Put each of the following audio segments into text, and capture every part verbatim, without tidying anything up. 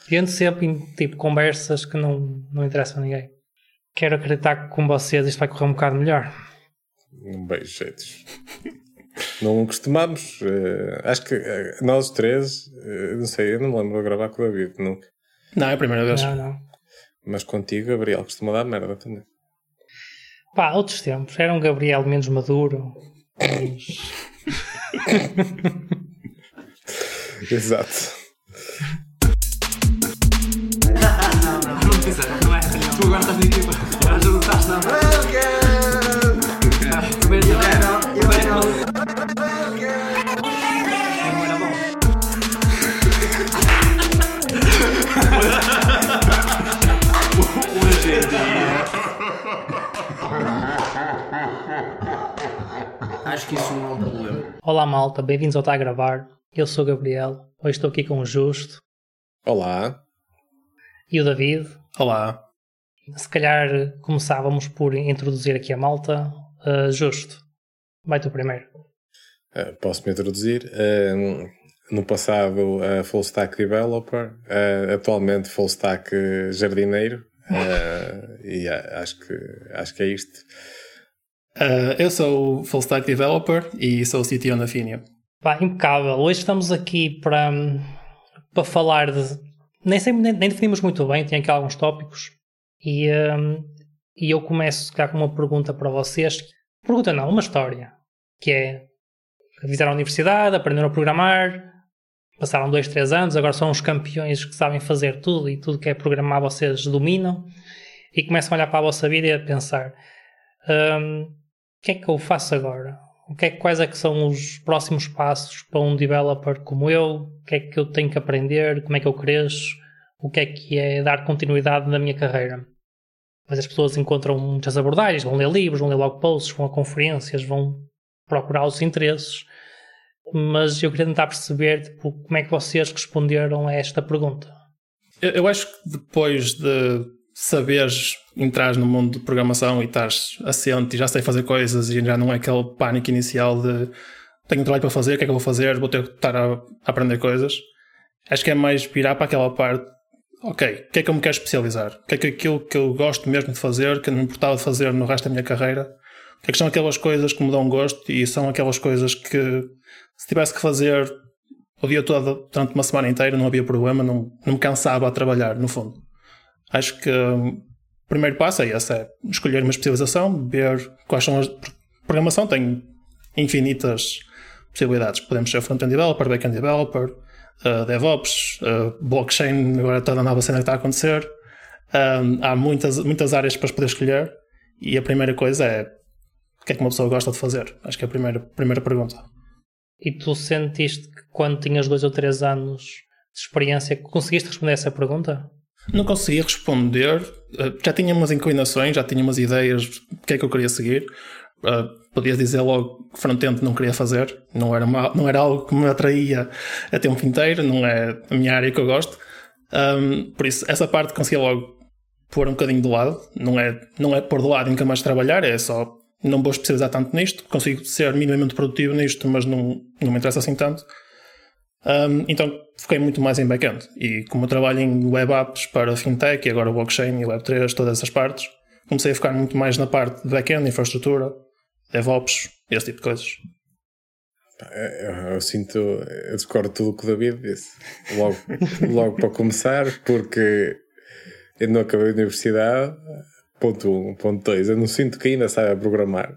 E ando sempre em tipo conversas que não, não interessam a ninguém. Quero acreditar que com vocês isto vai correr um bocado melhor. Um beijo, jeitos. Não costumamos. Uh, acho que uh, nós três, uh, não sei, eu não me lembro de gravar com o David nunca. Não, é a primeira vez. Não, não. Mas contigo, Gabriel, costuma dar merda também. Pá, outros tempos. Era um Gabriel menos maduro. Menos... Exato. Não, não, não fizeram, não é? Tu agora estás na equipa. Agora já não estás na. Primeiro não, primeiro não. Não era bom. Hoje em dia. Acho que isso não é um problema. Olá malta, bem-vindos ao Tá a Gravar. Eu sou o Gabriel, hoje estou aqui com o Justo. Olá. E o David. Olá. Se calhar começávamos por introduzir aqui a malta. Uh, Justo, vai tu primeiro. Uh, Posso-me introduzir? Uh, no passado, uh, Full Stack Developer, uh, atualmente Full Stack Jardineiro. Uh, e uh, acho, que, acho que é isto. Uh, eu sou Full Stack Developer e sou C T O na Finia. Pá, impecável. Hoje estamos aqui para, para falar de... Nem, sei, nem, nem definimos muito bem, tem aqui alguns tópicos. E, um, e eu começo cá com uma pergunta para vocês. Pergunta não, uma história. Que é... Fizeram a universidade, aprenderam a programar, passaram dois, três anos, agora são uns campeões que sabem fazer tudo e tudo que é programar vocês dominam. E começam a olhar para a vossa vida e a pensar... Um, o que é que eu faço agora? O que é, quais é que são os próximos passos para um developer como eu? O que é que eu tenho que aprender? Como é que eu cresço? O que é que é dar continuidade na minha carreira? Mas as pessoas encontram muitas abordagens, vão ler livros, vão ler blog posts, vão a conferências, vão procurar os interesses. Mas eu queria tentar perceber tipo, como é que vocês responderam a esta pergunta. Eu, eu acho que depois de saberes entrar no mundo de programação e estás assente e já sei fazer coisas e já não é aquele pânico inicial de tenho um trabalho para fazer, o que é que eu vou fazer, vou ter que estar a, a aprender coisas. Acho que é mais virar para aquela parte, ok, o que é que eu me quero especializar? O que é que aquilo que eu gosto mesmo de fazer, que não me importava de fazer no resto da minha carreira? O que é que são aquelas coisas que me dão gosto e são aquelas coisas que se tivesse que fazer o dia todo durante uma semana inteira não havia problema, não, não me cansava a trabalhar, no fundo. Acho que o primeiro passo é esse, é escolher uma especialização, ver quais são as... Programação tem infinitas possibilidades. Podemos ser front-end developer, back-end developer, uh, DevOps, uh, blockchain, agora toda a nova cena que está a acontecer. Um, há muitas, muitas áreas para poder escolher e a primeira coisa é o que é que uma pessoa gosta de fazer. Acho que é a primeira, primeira pergunta. E tu sentiste que quando tinhas dois ou três anos de experiência conseguiste responder essa pergunta? Não conseguia responder, já tinha umas inclinações, já tinha umas ideias do que é que eu queria seguir. Uh, podia dizer logo que front-end não queria fazer, não era, uma, não era algo que me atraía a tempo inteiro, não é a minha área que eu gosto. Um, por isso, essa parte conseguia logo pôr um bocadinho de lado, não é, não é pôr de lado e nunca mais trabalhar, é só não vou especializar tanto nisto, consigo ser minimamente produtivo nisto, mas não, não me interessa assim tanto. Um, então foquei muito mais em back-end e como eu trabalho em web apps para fintech e agora blockchain e web três, todas essas partes, comecei a focar muito mais na parte de back-end, infraestrutura, DevOps, esse tipo de coisas. Eu, eu sinto, eu discordo tudo o que o David disse logo, logo para começar, porque eu não acabei a universidade, ponto um, ponto dois, eu não sinto que ainda saiba programar.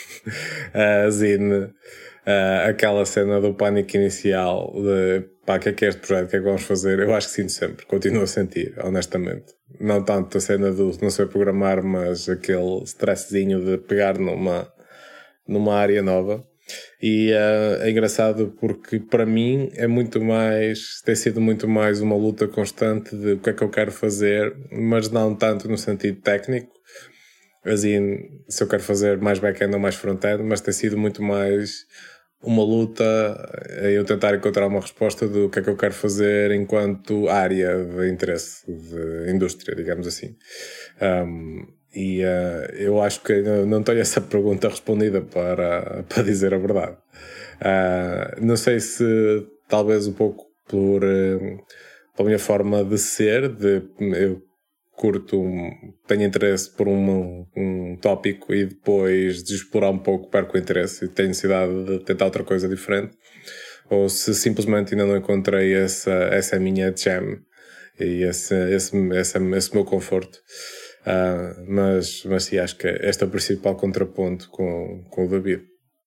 Assim, Uh, aquela cena do pânico inicial de pá, o que é que é este projeto, o que é que vamos fazer, eu acho que sinto sempre, continuo a sentir, honestamente. Não tanto a cena do não saber programar, mas aquele stressinho de pegar numa, numa área nova. E uh, é engraçado porque para mim é muito mais, tem sido muito mais uma luta constante de o que é que eu quero fazer, mas não tanto no sentido técnico, assim, se eu quero fazer mais back-end ou mais front-end, mas tem sido muito mais uma luta em eu tentar encontrar uma resposta do que é que eu quero fazer enquanto área de interesse de indústria, digamos assim. Um, e uh, eu acho que não tenho essa pergunta respondida para, para dizer a verdade. Uh, não sei se talvez um pouco por, uh, pela minha forma de ser, de eu curto, um, tenho interesse por um, um tópico e depois de explorar um pouco perco o interesse e tenho necessidade de tentar outra coisa diferente, ou se simplesmente ainda não encontrei essa, essa minha jam e esse, esse, esse, esse meu conforto. Uh, mas, mas sim, acho que este é o principal contraponto com, com o David.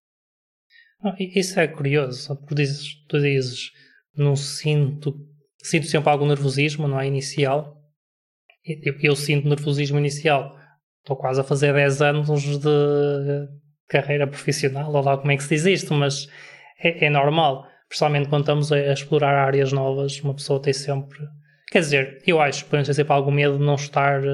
Isso é curioso. Tu dizes, tu dizes não sinto, sinto sempre algum nervosismo, não é? Inicial. Eu, eu sinto nervosismo inicial. Estou quase a fazer dez anos de carreira profissional, ou lá como é que se diz isto, mas é, é normal. Principalmente quando estamos a, a explorar áreas novas, uma pessoa tem sempre... Quer dizer, eu acho que podemos ter sempre algum medo de não estar...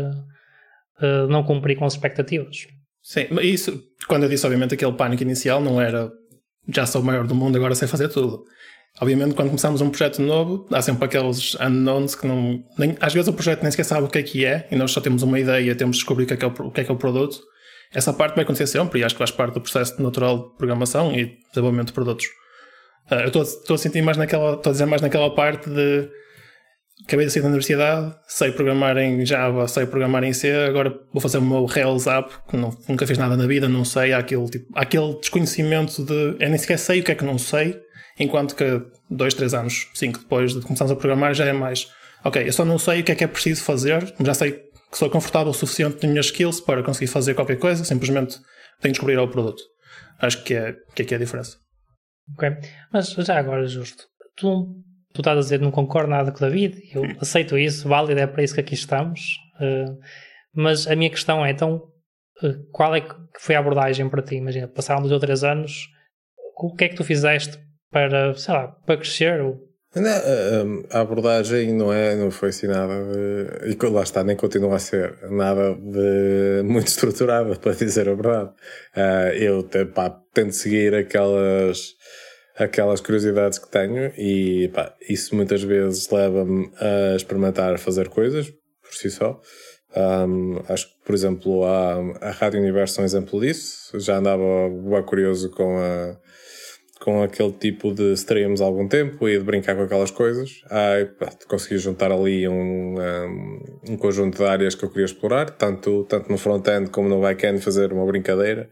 Uh, não cumprir com as expectativas. Sim, mas isso, quando eu disse, obviamente, aquele pânico inicial não era já sou o maior do mundo, agora sei fazer tudo. Obviamente, quando começamos um projeto novo, há sempre aqueles unknowns que não... Nem, às vezes o projeto nem sequer sabe o que é que é, e nós só temos uma ideia, temos de descobrir o que é que é o, o, que é que é o produto. Essa parte vai acontecer sempre, e acho que faz parte do processo natural de programação e desenvolvimento de produtos. Uh, eu estou a sentir mais naquela... Estou a dizer mais naquela parte de... Acabei de sair da universidade, sei programar em Java, sei programar em C, agora vou fazer o meu Rails app, que não, nunca fiz nada na vida, não sei, há aquele, tipo, há aquele desconhecimento de eu nem sequer sei o que é que não sei, enquanto que dois, três anos, cinco depois de começarmos a programar já é mais, ok, eu só não sei o que é que é preciso fazer, já sei que sou confortável o suficiente nas minhas skills para conseguir fazer qualquer coisa, simplesmente tenho de descobrir o produto. Acho que é que é, que é a diferença. Ok, mas já agora, justo, tu... Tu estás a dizer que não concordo nada com o David, eu aceito isso, válido, é para isso que aqui estamos, uh, mas a minha questão é, então, uh, qual é que foi a abordagem para ti? Imagina, passaram dois ou três anos, o que é que tu fizeste para, sei lá, para crescer? Ou... Não, a abordagem não, é, não foi assim nada de, e lá está, nem continua a ser nada de muito estruturada, para dizer a verdade. Uh, eu pá, tento seguir aquelas... aquelas curiosidades que tenho e pá, isso muitas vezes leva-me a experimentar fazer coisas por si só. Um, acho que, por exemplo, a, a Rádio Universo é um exemplo disso. Já andava bem curioso com, a, com aquele tipo de streams há algum tempo e de brincar com aquelas coisas. Aí, pá, consegui juntar ali um, um, um conjunto de áreas que eu queria explorar, tanto, tanto no front-end como no back-end, fazer uma brincadeira.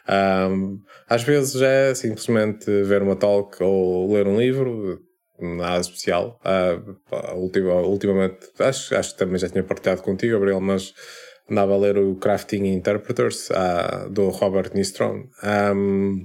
Um, às vezes é simplesmente ver uma talk ou ler um livro, nada especial. Uh, ultima, ultimamente, acho, acho que também já tinha partilhado contigo, Gabriel, mas andava a ler o Crafting Interpreters uh, do Robert Nystrom. Um,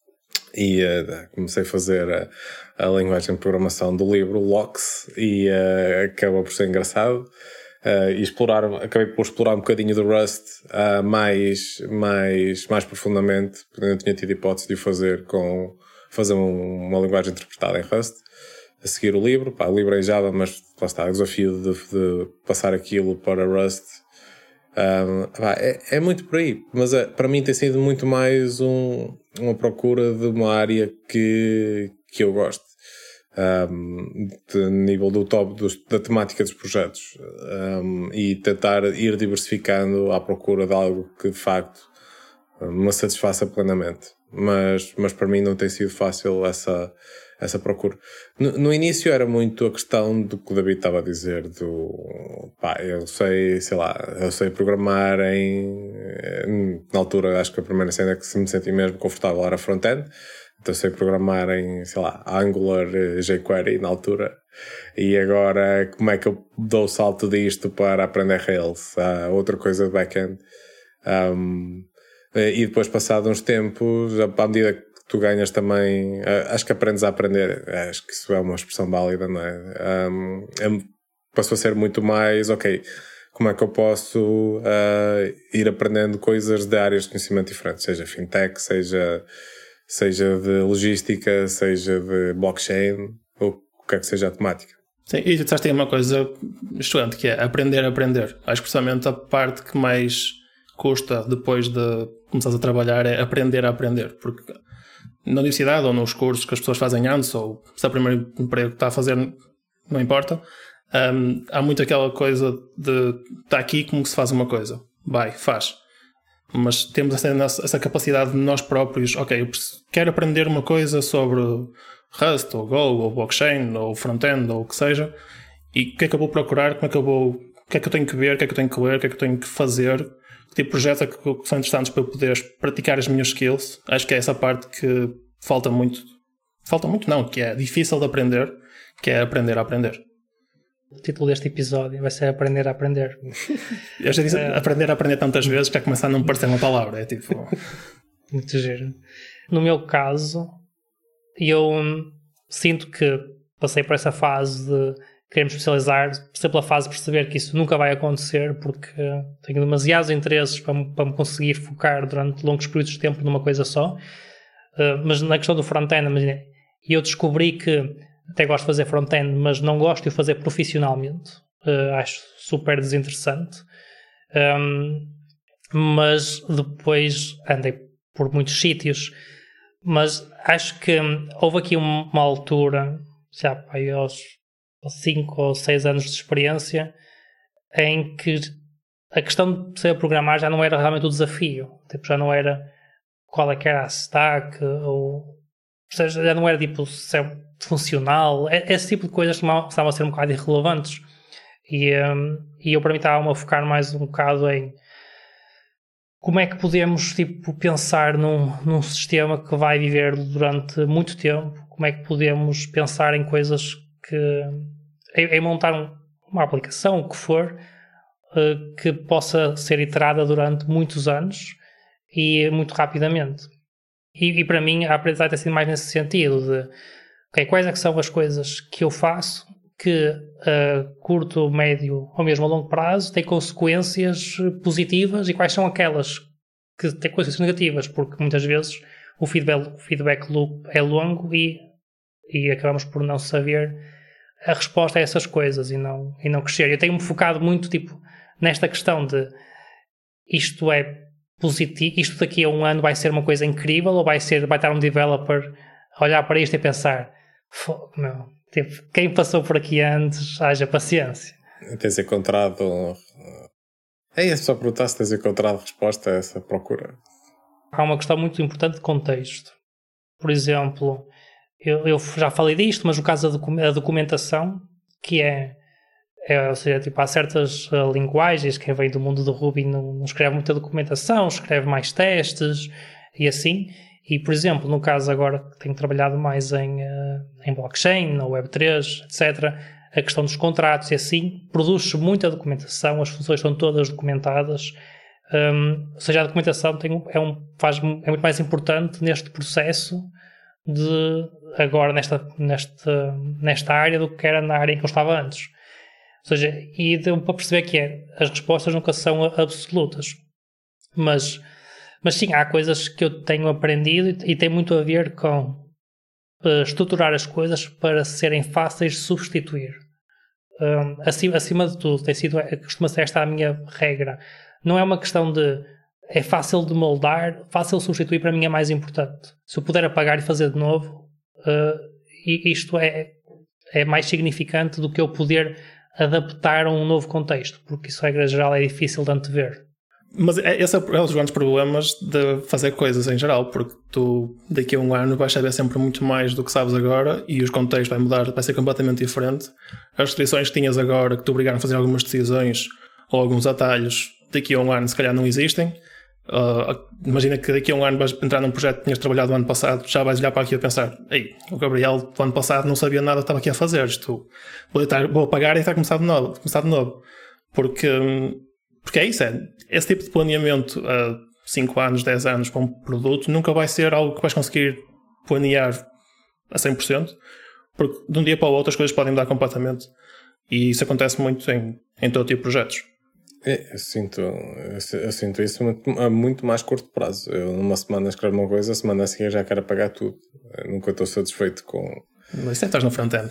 e uh, comecei a fazer a, a linguagem de programação do livro Locks e uh, acabou por ser engraçado. Uh, e explorar, acabei por explorar um bocadinho do Rust uh, mais, mais, mais profundamente, porque eu não tinha tido hipótese de o fazer com fazer um, uma linguagem interpretada em Rust. A seguir o livro, pá, o livro é em Java, mas lá está, o desafio de, de passar aquilo para Rust um, pá, é, é muito por aí, mas é, para mim tem sido muito mais um, uma procura de uma área que, que eu gosto. Um, de nível do top do, da temática dos projetos um, e tentar ir diversificando à procura de algo que de facto me satisfaça plenamente, mas, mas para mim não tem sido fácil essa, essa procura. No, no início era muito a questão do que o David estava a dizer do pá, eu sei, sei lá, eu sei programar em na altura acho que a primeira cena que me senti mesmo confortável era front-end. Então sei programar em, sei lá, Angular, jQuery na altura. E agora, como é que eu dou o salto disto para aprender Rails? Ah, outra coisa de back-end. Um, e depois, passado uns tempos, à medida que tu ganhas também, acho que aprendes a aprender. Acho que isso é uma expressão válida, não é? Um, é passou a ser muito mais, ok, como é que eu posso uh, ir aprendendo coisas de áreas de conhecimento diferentes, seja fintech, seja... seja de logística, seja de blockchain, ou o que é que seja a temática. Sim, e tu disseste aí uma coisa excelente, que é aprender a aprender. Acho que precisamente a parte que mais custa depois de começares a trabalhar é aprender a aprender, porque na universidade ou nos cursos que as pessoas fazem antes, ou se é o primeiro emprego que está a fazer, não importa, um, há muito aquela coisa de está aqui como que se faz uma coisa, vai, faz. Mas temos essa, essa capacidade de nós próprios, ok, eu quero aprender uma coisa sobre Rust, ou Go, ou blockchain, ou front-end, ou o que seja, e o que é que eu vou procurar, como é que eu vou, o que é que eu tenho que ver, o que é que eu tenho que ler, o que é que eu tenho que fazer, que tipo de projetos é que são interessantes para eu poder praticar as minhas skills. Acho que é essa parte que falta muito, falta muito não, que é difícil de aprender, que é aprender a aprender. O título deste episódio vai ser Aprender a Aprender. Eu já disse é... aprender a aprender tantas vezes que já começa a não me parecer uma palavra. É tipo... Muito giro. No meu caso, eu hum, sinto que passei por essa fase de querer me especializar, passei pela fase de perceber que isso nunca vai acontecer porque tenho demasiados interesses para me, para me conseguir focar durante longos períodos de tempo numa coisa só. Uh, mas na questão do front-end, eu descobri que até gosto de fazer front-end, mas não gosto de o fazer profissionalmente. Uh, acho super desinteressante. Um, mas depois andei por muitos sítios. Mas acho que houve aqui uma altura, já pá, aos cinco ou seis anos de experiência, em que a questão de saber programar já não era realmente o desafio. Tipo, já não era qual é que era a stack, ou, ou seja, já não era tipo se é funcional, esse tipo de coisas que estavam a ser um bocado irrelevantes. E, um, e eu para mim estava a focar mais um bocado em como é que podemos tipo, pensar num, num sistema que vai viver durante muito tempo, como é que podemos pensar em coisas que em, em montar um, uma aplicação, o que for, uh, que possa ser iterada durante muitos anos e muito rapidamente. E, e para mim a aprendizagem tem sido mais nesse sentido de okay, quais é que são as coisas que eu faço que a curto, médio ou mesmo a longo prazo têm consequências positivas e quais são aquelas que têm consequências negativas, porque muitas vezes o feedback, o feedback loop é longo e, e acabamos por não saber a resposta a essas coisas e não, e não crescer. Eu tenho-me focado muito tipo, nesta questão de isto é positivo, isto daqui a um ano vai ser uma coisa incrível ou vai, ser, vai estar um developer a olhar para isto e pensar meu, tipo, quem passou por aqui antes, haja paciência. Tens encontrado é só perguntar se tens encontrado resposta a essa procura. Há uma questão muito importante de contexto. Por exemplo, eu, eu já falei disto, mas no caso da documentação, que é, é ou seja, tipo, há certas uh, linguagens, quem vem do mundo do Ruby não, não escreve muita documentação, escreve mais testes e assim. E, por exemplo, no caso agora que tenho trabalhado mais em, uh, em blockchain, na web três, etcétera, a questão dos contratos e assim, produz-se muita documentação, as funções estão todas documentadas, um, ou seja, a documentação tem, é, um, faz, é muito mais importante neste processo de agora nesta, nesta, nesta área do que era na área em que eu estava antes. Ou seja, e deu para perceber que é, as respostas nunca são absolutas, mas Mas sim, há coisas que eu tenho aprendido e, e tem muito a ver com uh, estruturar as coisas para serem fáceis de substituir. Um, acima, acima de tudo, tem sido, costuma ser esta a minha regra. Não é uma questão de é fácil de moldar, fácil de substituir, para mim é mais importante. Se eu puder apagar e fazer de novo, uh, e isto é, é mais significante do que eu poder adaptar a um novo contexto, porque isso, regra geral, é difícil de antever. Mas esse é um dos grandes problemas de fazer coisas em geral, porque tu daqui a um ano vais saber sempre muito mais do que sabes agora e os contextos vai mudar, vai ser completamente diferente. As restrições que tinhas agora, que te obrigaram a fazer algumas decisões ou alguns atalhos, daqui a um ano se calhar não existem. Uh, imagina que daqui a um ano vais entrar num projeto que tinhas trabalhado no ano passado, já vais olhar para aqui e pensar, ei, o Gabriel do ano passado não sabia nada que estava aqui a fazer, isto vou, estar, vou apagar e está a começar de novo, começar de novo. Porque... Porque é isso, é. Esse tipo de planeamento a cinco anos, dez anos para um produto nunca vai ser algo que vais conseguir planear a cem por cento, porque de um dia para o outro as coisas podem mudar completamente. E isso acontece muito em, em todo tipo de projetos. É, eu, sinto, eu sinto isso a muito mais curto prazo. Eu numa semana escrevo uma coisa, a semana a seguir já quero apagar tudo. Eu nunca estou satisfeito com... Mas isso é que estás no front-end.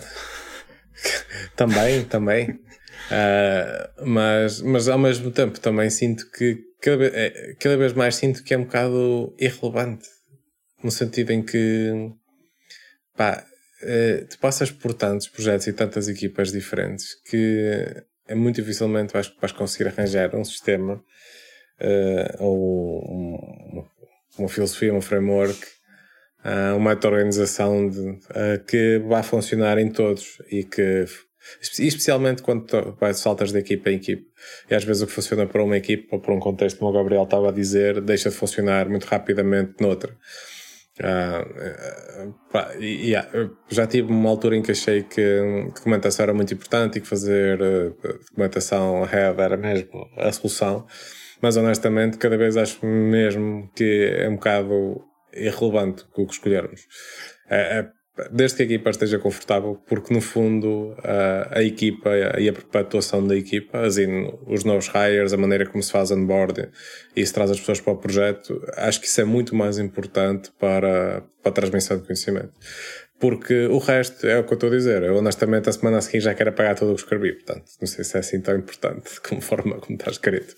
Também, também. Uh, mas, mas ao mesmo tempo também sinto que cada vez, é, cada vez mais sinto que é um bocado irrelevante, no sentido em que pá, uh, tu passas por tantos projetos e tantas equipas diferentes que é muito dificilmente vais, vais conseguir arranjar um sistema uh, ou um, uma filosofia, um framework, uh, uma meta-organização de, uh, que vai funcionar em todos e que E especialmente quando tu vai, saltas de equipa em equipa. E às vezes o que funciona para uma equipa ou para um contexto, como o Gabriel estava a dizer, deixa de funcionar muito rapidamente noutra. Uh, uh, pá, e, yeah, já tive uma altura em que achei que documentação era muito importante e que fazer uh, documentação ahead era mesmo a solução, mas honestamente cada vez acho mesmo que é um bocado irrelevante o que escolhermos. É, é, desde que a equipa esteja confortável, porque no fundo a, a equipa e a perpetuação da equipa, assim, os novos hires, a maneira como se faz onboarding e se traz as pessoas para o projeto, acho que isso é muito mais importante para, para a transmissão de conhecimento. Porque o resto é o que eu estou a dizer. Eu honestamente a semana a seguir já quero apagar tudo o que escrevi, portanto não sei se é assim tão importante como forma como está escrito.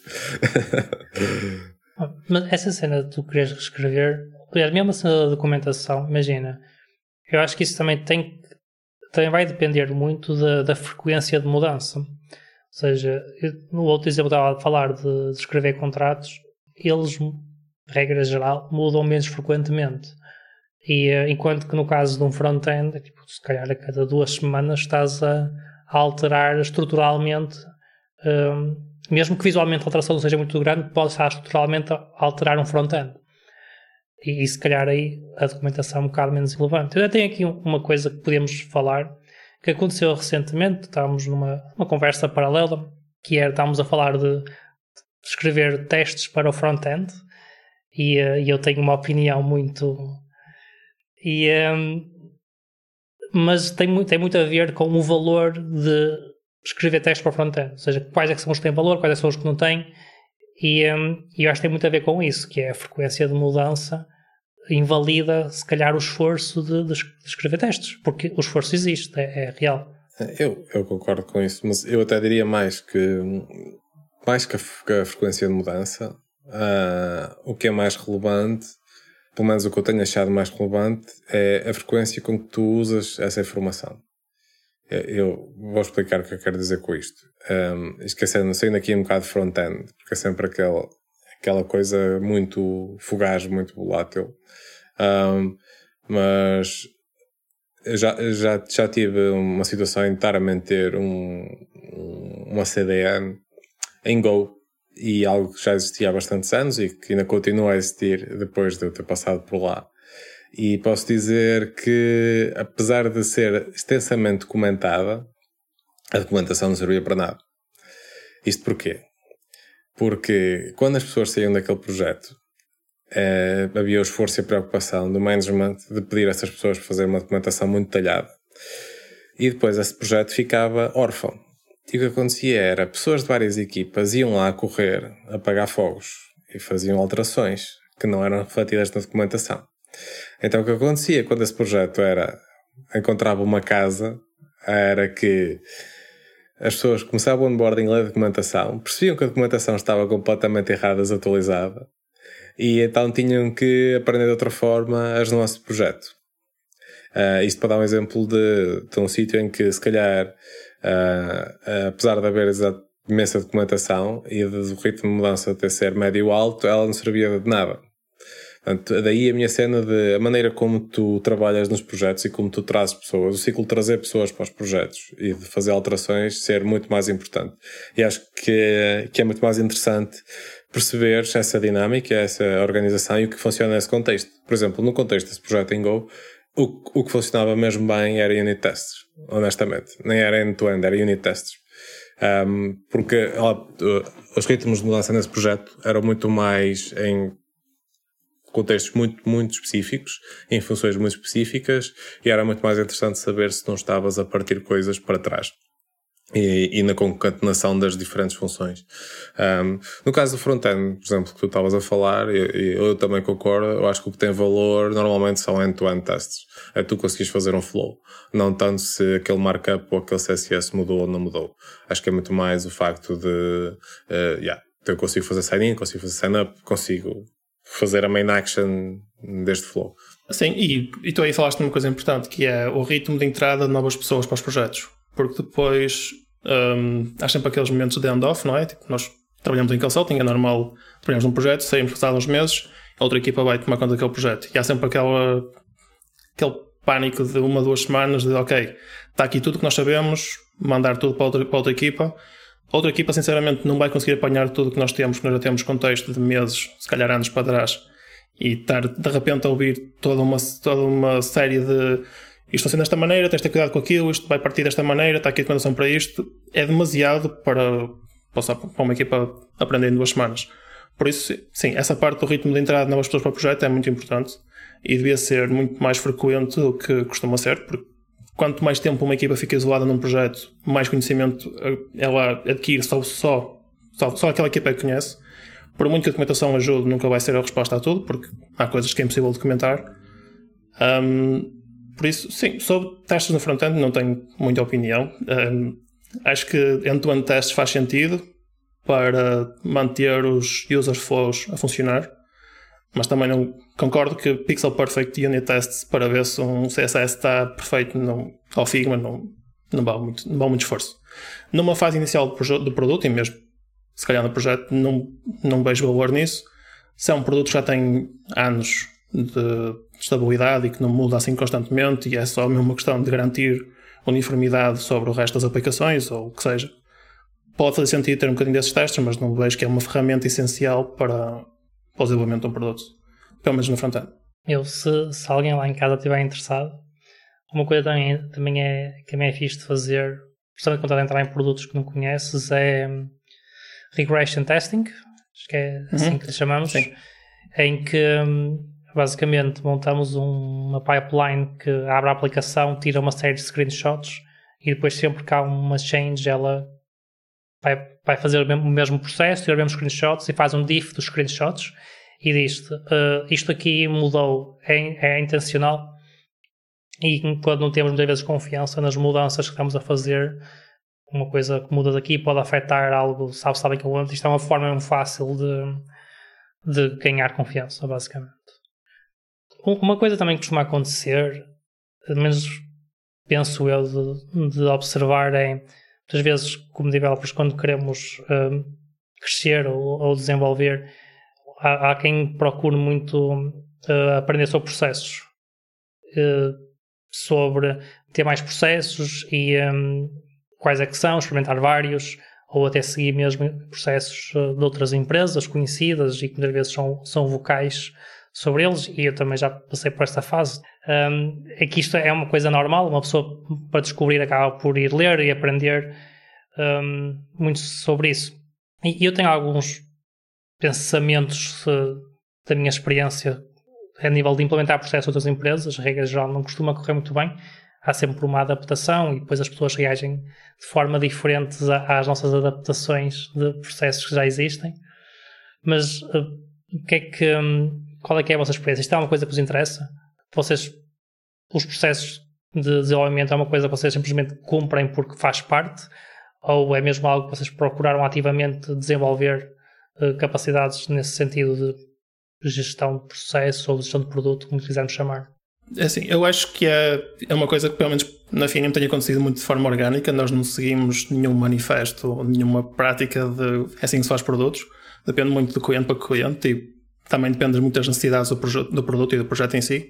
Mas essa cena de tu queres reescrever, aliás, mesmo a cena da documentação, imagina, eu acho que isso também tem, também vai depender muito da, da frequência de mudança. Ou seja, eu, no outro exemplo estava a falar de, de escrever contratos, eles, regra geral, mudam menos frequentemente. E uh, enquanto que no caso de um front-end, tipo, se calhar a cada duas semanas estás a, a alterar estruturalmente, um, mesmo que visualmente a alteração não seja muito grande, pode estar estruturalmente a alterar um front-end. E, e se calhar aí a documentação é um bocado menos relevante. Eu já tenho aqui uma coisa que podemos falar, que aconteceu recentemente. Estávamos numa uma conversa paralela, que era, estávamos a falar de, de escrever testes para o front-end, e, uh, e eu tenho uma opinião muito... E, um, mas tem muito, tem muito a ver com o valor de escrever testes para o front-end. Ou seja, quais é que são os que têm valor, quais é que são os que não têm. E um, eu acho que tem muito a ver com isso, que é a frequência de mudança invalida, se calhar, o esforço de, de escrever testes, porque o esforço existe, é, é real. Eu, eu concordo com isso, mas eu até diria mais que mais que a, que a frequência de mudança, uh, o que é mais relevante, pelo menos o que eu tenho achado mais relevante, é a frequência com que tu usas essa informação. Eu vou explicar o que eu quero dizer com isto. Um, esquecendo, saindo aqui um bocado de front-end, porque é sempre aquela, aquela coisa muito fugaz, muito volátil. Um, mas já, já, já tive uma situação em estar a manter um, uma C D N em Go, e algo que já existia há bastantes anos e que ainda continua a existir depois de eu ter passado por lá. E posso dizer que, apesar de ser extensamente documentada, a documentação não servia para nada. Isto porquê? Porque quando as pessoas saíam daquele projeto, eh, havia o esforço e a preocupação do management de pedir a essas pessoas para fazer uma documentação muito detalhada. E depois esse projeto ficava órfão. E o que acontecia era, pessoas de várias equipas iam lá a correr, a apagar fogos e faziam alterações que não eram refletidas na documentação. Então o que acontecia quando esse projeto era, encontrava uma casa, era que as pessoas começavam o onboarding a ler a documentação, percebiam que a documentação estava completamente errada, desatualizada, e então tinham que aprender de outra forma as nuances do projeto. Uh, isto para dar um exemplo de, de um sítio em que, se calhar, uh, uh, apesar de haver imensa documentação e do ritmo de mudança ter ser médio alto, ela não servia de nada. Portanto, daí a minha cena de a maneira como tu trabalhas nos projetos e como tu trazes pessoas, o ciclo de trazer pessoas para os projetos e de fazer alterações ser muito mais importante. E acho que é, que é muito mais interessante perceber essa dinâmica, essa organização e o que funciona nesse contexto. Por exemplo, no contexto desse projeto em Go, o, o que funcionava mesmo bem era unit tests, honestamente. Nem era end-to-end, era unit tests. Um, porque ó, os ritmos de mudança nesse projeto eram muito mais em contextos muito, muito específicos, em funções muito específicas, e era muito mais interessante saber se não estavas a partir coisas para trás e, e na concatenação das diferentes funções. Um, no caso do front-end, por exemplo, que tu estavas a falar, eu, eu também concordo, eu acho que o que tem valor normalmente são end-to-end tests. É tu conseguires fazer um flow, não tanto se aquele markup ou aquele C S S mudou ou não mudou. Acho que é muito mais o facto de uh, yeah, eu consigo fazer sign-in, consigo fazer sign-up, consigo fazer a main action deste flow. Sim, e, e tu aí falaste de uma coisa importante, que é o ritmo de entrada de novas pessoas para os projetos. Porque depois um, há sempre aqueles momentos de hand-off, não é? Tipo, nós trabalhamos em consulting, é normal, trabalhamos num projeto, saímos passados uns meses, a outra equipa vai tomar conta daquele projeto. E há sempre aquela, aquele pânico de uma, duas semanas de ok, está aqui tudo que nós sabemos, mandar tudo para outra, para outra equipa. Outra equipa, sinceramente, não vai conseguir apanhar tudo que nós temos, porque nós já temos contexto de meses, se calhar anos para trás, e estar de repente a ouvir toda uma, toda uma série de isto funciona desta maneira, tens de ter cuidado com aquilo, isto vai partir desta maneira, está aqui a recomendação para isto, é demasiado para, para uma equipa aprender em duas semanas. Por isso, sim, essa parte do ritmo de entrada de novas pessoas para o projeto é muito importante e devia ser muito mais frequente do que costuma ser, porque quanto mais tempo uma equipa fica isolada num projeto, mais conhecimento ela adquire só, só, só, só aquela equipa que conhece. Por muito que a documentação ajude, nunca vai ser a resposta a tudo, porque há coisas que é impossível documentar. Um, por isso, sim, sobre testes no front-end não tenho muita opinião. Um, acho que end-to-end testes faz sentido para manter os user flows a funcionar, mas também não concordo que Pixel Perfect Unit Tests para ver se um C S S está perfeito não, ao Figma não, não, vale muito, não vale muito esforço. Numa fase inicial do, do produto, e mesmo se calhar no projeto, não, não vejo valor nisso. Se é um produto que já tem anos de estabilidade e que não muda assim constantemente e é só mesmo uma questão de garantir uniformidade sobre o resto das aplicações ou o que seja, pode fazer sentido ter um bocadinho desses testes, mas não vejo que é uma ferramenta essencial para, para o desenvolvimento de um produto, pelo menos no front-end. Eu, se, se alguém lá em casa estiver interessado, uma coisa também, também é, que também é fixe de fazer, principalmente quando estás a entrar em produtos que não conheces, é regression testing, acho que é assim uhum. que lhe chamamos, Sim. em que basicamente montamos um, uma pipeline que abre a aplicação, tira uma série de screenshots e depois sempre que há uma change ela vai, vai fazer o mesmo, o mesmo processo, tira os mesmos screenshots e faz um diff dos screenshots e diz uh, isto aqui mudou, é, é intencional, e quando não temos muitas vezes confiança nas mudanças que estamos a fazer, uma coisa que muda daqui pode afetar algo, sabe, sabem que eu ando. Isto é uma forma muito fácil de, de ganhar confiança, basicamente. Uma coisa também que costuma acontecer, pelo menos penso eu, de, de observar é, muitas vezes, como developers, quando queremos um, crescer ou, ou desenvolver, há, há quem procure muito uh, aprender sobre processos, uh, sobre ter mais processos e um, quais é que são, experimentar vários, ou até seguir mesmo processos de outras empresas conhecidas e que muitas vezes são, são vocais sobre eles, e eu também já passei por esta fase. Um, é que isto é uma coisa normal, uma pessoa para descobrir acaba por ir ler e aprender um, muito sobre isso. E eu tenho alguns pensamentos uh, da minha experiência a nível de implementar processos de outras empresas. A regra geral não costuma correr muito bem. Há sempre uma adaptação e depois as pessoas reagem de forma diferente às nossas adaptações de processos que já existem. Mas uh, o que é que, um, qual é que é a vossa experiência? Isto é uma coisa que vos interessa? Vocês, os processos de desenvolvimento é uma coisa que vocês simplesmente cumprem porque faz parte? Ou é mesmo algo que vocês procuraram ativamente desenvolver uh, capacidades nesse sentido de gestão de processo ou de gestão de produto, como quisermos chamar? Assim, eu acho que é, é uma coisa que pelo menos na F I N M tem acontecido muito de forma orgânica. Nós não seguimos nenhum manifesto ou nenhuma prática de é assim que se faz produtos. Depende muito do cliente para cliente e também depende de muitas necessidades do, proje- do produto e do projeto em si.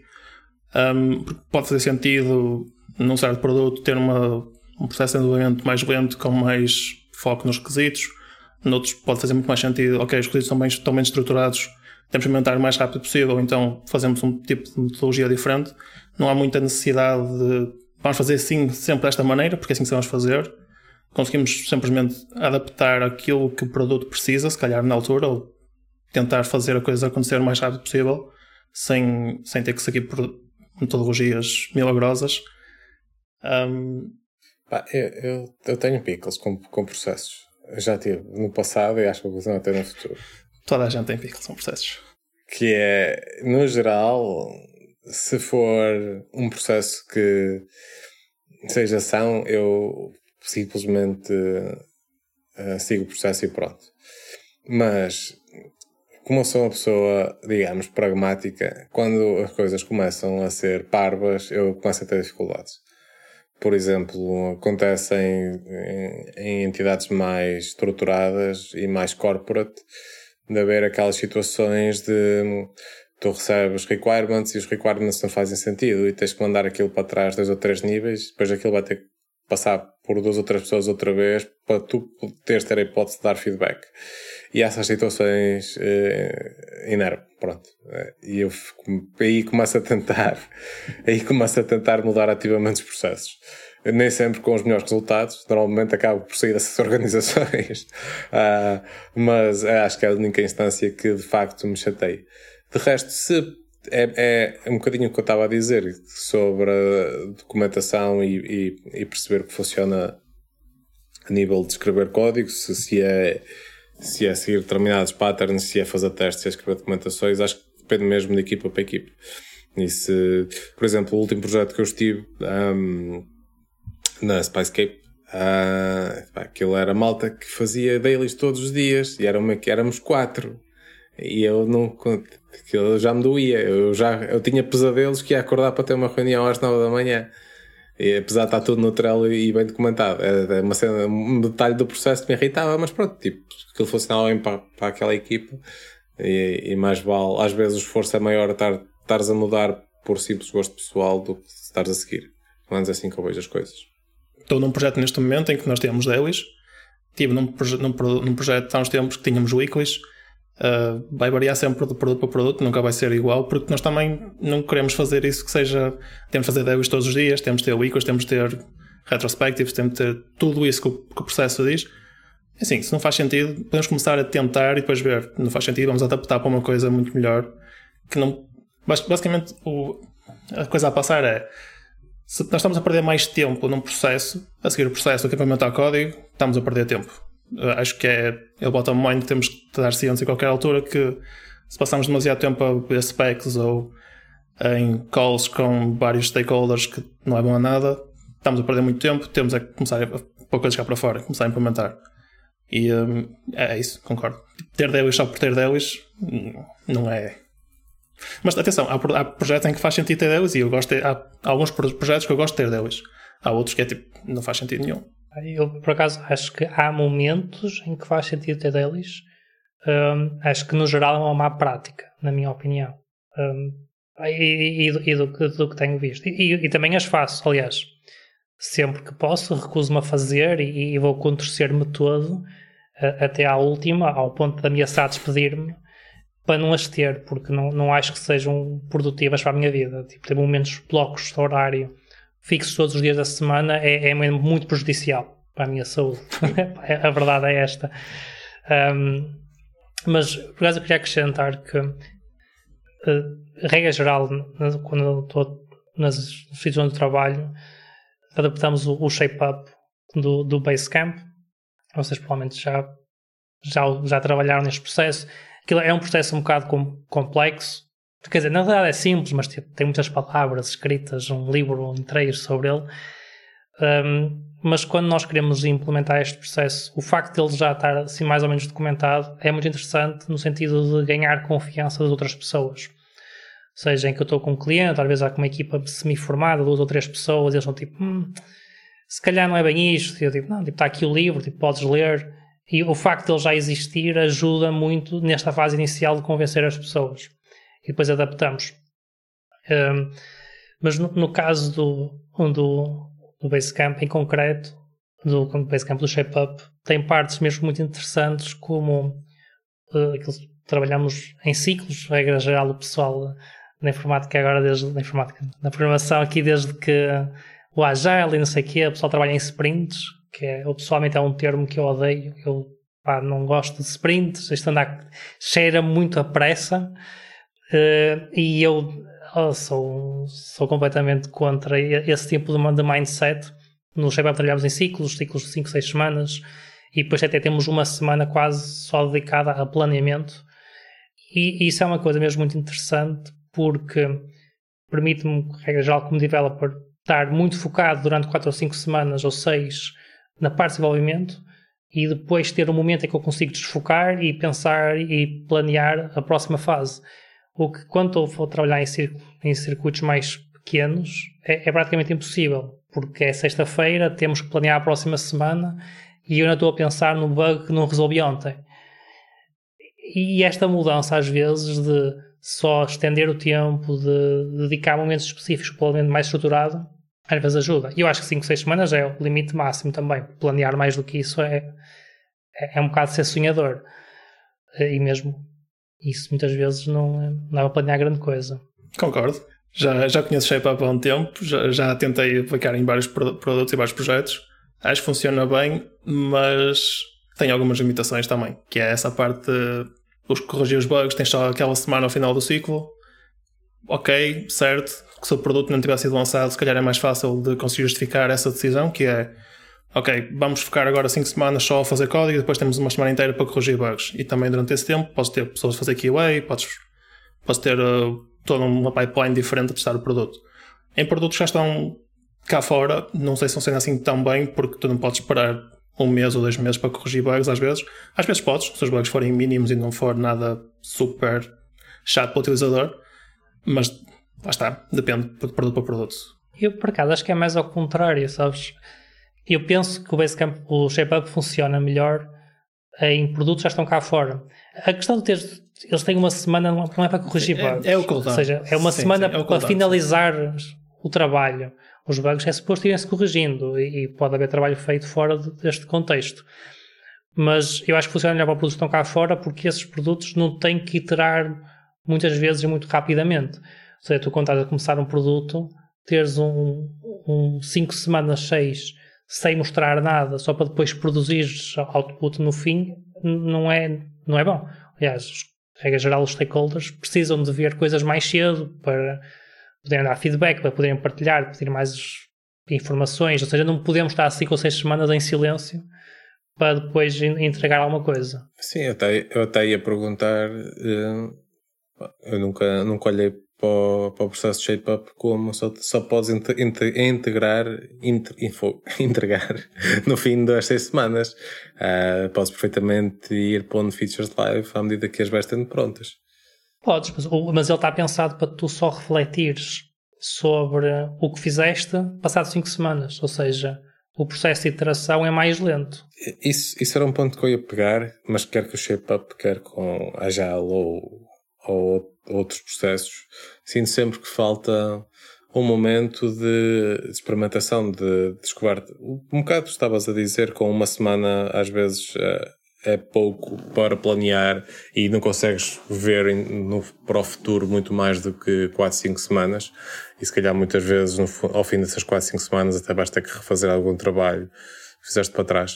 Um, porque pode fazer sentido num certo produto ter uma, um processo de desenvolvimento mais lento com mais foco nos requisitos. Noutros pode fazer muito mais sentido, ok, os requisitos estão bem, estão bem estruturados, temos que implementar o mais rápido possível, então fazemos um tipo de metodologia diferente. Não há muita necessidade de vamos fazer assim sempre desta maneira, porque é assim que vamos fazer. Conseguimos simplesmente adaptar aquilo que o produto precisa, se calhar na altura, ou tentar fazer a coisa acontecer o mais rápido possível, sem, sem ter que seguir por metodologias milagrosas. Um... Pá, eu, eu, eu tenho pickles com, com processos. Eu já tive no passado e acho que vou continuar a ter no futuro. Toda a gente tem pickles, são processos. Que é, no geral, se for um processo que seja ação, eu simplesmente uh, sigo o processo e pronto. Mas, como eu sou uma pessoa, digamos, pragmática, quando as coisas começam a ser parvas, eu começo a ter dificuldades. Por exemplo, acontece em, em, em entidades mais estruturadas e mais corporate, de haver aquelas situações de tu recebes requirements e os requirements não fazem sentido e tens que mandar aquilo para trás dois ou três níveis, depois aquilo vai ter que passar por duas ou três pessoas outra vez para tu teres ter a hipótese de dar feedback. E essas situações eh, enervam, pronto. E eu aí começo a tentar, aí começo a tentar mudar ativamente os processos. Nem sempre com os melhores resultados, normalmente acabo por sair dessas organizações, uh, mas acho que é a única instância que de facto me chateia. De resto, se é, é um bocadinho o que eu estava a dizer sobre a documentação e, e, e perceber que funciona a nível de escrever código, se, se, é, se é seguir determinados patterns, se é fazer testes, se é escrever documentações, acho que depende mesmo de equipa para equipa. E se, por exemplo, o último projeto que eu estive um, na Spicescape, uh, aquilo era malta que fazia dailies todos os dias e era uma, éramos quatro. E eu não, aquilo já me doía, eu já eu tinha pesadelos que ia acordar para ter uma reunião às nove da manhã. E apesar de estar tudo no Trello e bem documentado, é uma cena, um detalhe do processo que me irritava, mas pronto, tipo, aquilo funcionava bem para, para aquela equipa e, e mais vale, às vezes o esforço é maior estar, estares a mudar por simples gosto pessoal do que estares a seguir. Pelo menos assim que eu vejo as coisas. Estou num projeto neste momento em que nós temos dailies. Estive num, proje- num, pro- num projeto há uns tempos que tínhamos weeklies. Uh, vai variar sempre de produto para produto, nunca vai ser igual, porque nós também não queremos fazer isso que seja. Temos de fazer dailies todos os dias, temos de ter weeklies, temos de ter retrospectives, temos de ter tudo isso que o, que o processo diz. Assim, se não faz sentido, podemos começar a tentar e depois ver. Não faz sentido, vamos adaptar para uma coisa muito melhor. Que não, basicamente, o, a coisa a passar é: se nós estamos a perder mais tempo num processo, a seguir o processo do que implementar código, estamos a perder tempo. Acho que é, é o bottom line que temos que dar ciência a qualquer altura, que se passamos demasiado tempo a ver specs ou em calls com vários stakeholders que não é bom a nada, estamos a perder muito tempo, temos a começar a pôr coisas cá para fora, começar a implementar. E um, é isso, concordo. Ter dailies só por ter dailies não é. Mas atenção, há, há projetos em que faz sentido ter dailies e eu gosto de, há alguns projetos que eu gosto de ter dailies. Há outros que é tipo, não faz sentido nenhum. Eu, por acaso, acho que há momentos em que faz sentido ter dailies. Um, acho que, no geral, é uma má prática, na minha opinião. Um, e, e, e do, do que tenho visto. E, e, e também as faço, aliás. Sempre que posso, recuso-me a fazer e, e vou contorcer-me todo, uh, até à última, ao ponto de ameaçar despedir-me, para não as ter, porque não, não acho que sejam produtivas para a minha vida. Tipo, ter momentos, blocos de horário fixos todos os dias da semana é, é muito prejudicial para a minha saúde. A verdade é esta. Um, mas, por acaso, eu queria acrescentar que, uh, regra geral, quando eu estou nas instituições de trabalho, adaptamos o, o shape-up do, do Basecamp. Vocês provavelmente já, já, já trabalharam neste processo. Aquilo é um processo um bocado com, complexo. Quer dizer, na verdade é simples, mas tem muitas palavras escritas, um livro inteiro sobre ele. Um, mas quando nós queremos implementar este processo, o facto de ele já estar assim mais ou menos documentado é muito interessante no sentido de ganhar confiança das outras pessoas. Ou seja, em que eu estou com um cliente, às vezes há com uma equipa semi-formada, duas ou três pessoas, e eles são tipo, hum, se calhar não é bem isto. E eu digo, não, tipo, está aqui o livro, tipo, podes ler. E o facto de ele já existir ajuda muito nesta fase inicial de convencer as pessoas. E depois adaptamos. Um, mas no, no caso do, do, do Basecamp em concreto, do, do Basecamp do ShapeUp, tem partes mesmo muito interessantes, como uh, aquilo que trabalhamos em ciclos, regra geral, o pessoal na informática agora, desde na informática, na programação aqui, desde que o Agile e não sei o quê, o pessoal trabalha em sprints, que é, pessoalmente é um termo que eu odeio. Eu pá, não gosto de sprints, isto anda, cheira muito a pressa. Uh, e eu oh, sou, sou completamente contra esse tipo de, de mindset. No ShapeUp trabalhamos em ciclos, ciclos de cinco, seis semanas, e depois até temos uma semana quase só dedicada a planeamento. E, e isso é uma coisa mesmo muito interessante, porque permite-me, regra geral, como developer, estar muito focado durante quatro ou cinco semanas ou seis na parte de desenvolvimento, e depois ter um momento em que eu consigo desfocar e pensar e planear a próxima fase. O que, quando eu vou trabalhar em, circu- em circuitos mais pequenos, é, é praticamente impossível, porque é sexta-feira, temos que planear a próxima semana e eu ainda estou a pensar no bug que não resolvi ontem. E esta mudança, às vezes, de só estender o tempo, de dedicar momentos específicos para o elemento mais estruturado, às vezes ajuda. E eu acho que cinco, seis semanas é o limite máximo também. Planear mais do que isso é, é, é um bocado ser sonhador. E mesmo isso muitas vezes não, não é para planear grande coisa. Concordo. Já, já conheço ShapeUp há um tempo, já, já tentei aplicar em vários produtos e vários projetos. Acho que funciona bem, mas tem algumas limitações também, que é essa parte de os corrigir os bugs, tens só aquela semana ao final do ciclo. Ok, certo, que se o produto não tivesse sido lançado, se calhar é mais fácil de conseguir justificar essa decisão, que é ok, vamos focar agora cinco semanas só a fazer código e depois temos uma semana inteira para corrigir bugs. E também durante esse tempo podes ter pessoas a fazer Q A, podes, podes ter uh, toda uma pipeline diferente a testar o produto. Em produtos que já estão cá fora, não sei se funciona assim tão bem, porque tu não podes esperar um mês ou dois meses para corrigir bugs às vezes. Às vezes podes, se os bugs forem mínimos e não for nada super chato para o utilizador, mas lá está, depende de produto para produto. Eu, por acaso, acho que é mais ao contrário, sabes? Eu penso que o Basecamp, o ShapeUp funciona melhor em produtos que já estão cá fora. A questão de ter, eles têm uma semana, não é para corrigir bugs. É, é o cooldown. Ou seja, é uma sim, semana sim, é para finalizar sim. o trabalho. Os bugs é suposto irem-se corrigindo e, e pode haver trabalho feito fora de, deste contexto. Mas eu acho que funciona melhor para produtos que estão cá fora, porque esses produtos não têm que iterar muitas vezes e muito rapidamente. Ou seja, tu quando estás a começar um produto, teres um, um cinco semanas, seis, sem mostrar nada, só para depois produzires output no fim, não é, não é bom. Aliás, regra geral, os stakeholders precisam de ver coisas mais cedo para poderem dar feedback, para poderem partilhar, pedir mais informações. Ou seja, não podemos estar cinco ou seis semanas em silêncio para depois entregar alguma coisa. Sim, eu até, eu até ia perguntar, eu nunca, nunca olhei para o, para o processo de ShapeUp como só, só podes integrar, info, entregar no fim das seis semanas. Uh, podes perfeitamente ir pondo features live à medida que as vais tendo prontas. Podes, mas, mas ele está pensado para tu só refletires sobre o que fizeste passado cinco semanas, ou seja, o processo de iteração é mais lento. Isso, isso era um ponto que eu ia pegar, mas quer que o ShapeUp, quer com Agile ou, ou outros processos, sinto sempre que falta um momento de experimentação, de descoberta. Um bocado estavas a dizer, com uma semana às vezes é pouco para planear e não consegues ver no, para o futuro muito mais do que quatro, cinco semanas, e se calhar muitas vezes no, ao fim dessas quatro, cinco semanas até vais ter que refazer algum trabalho que fizeste para trás.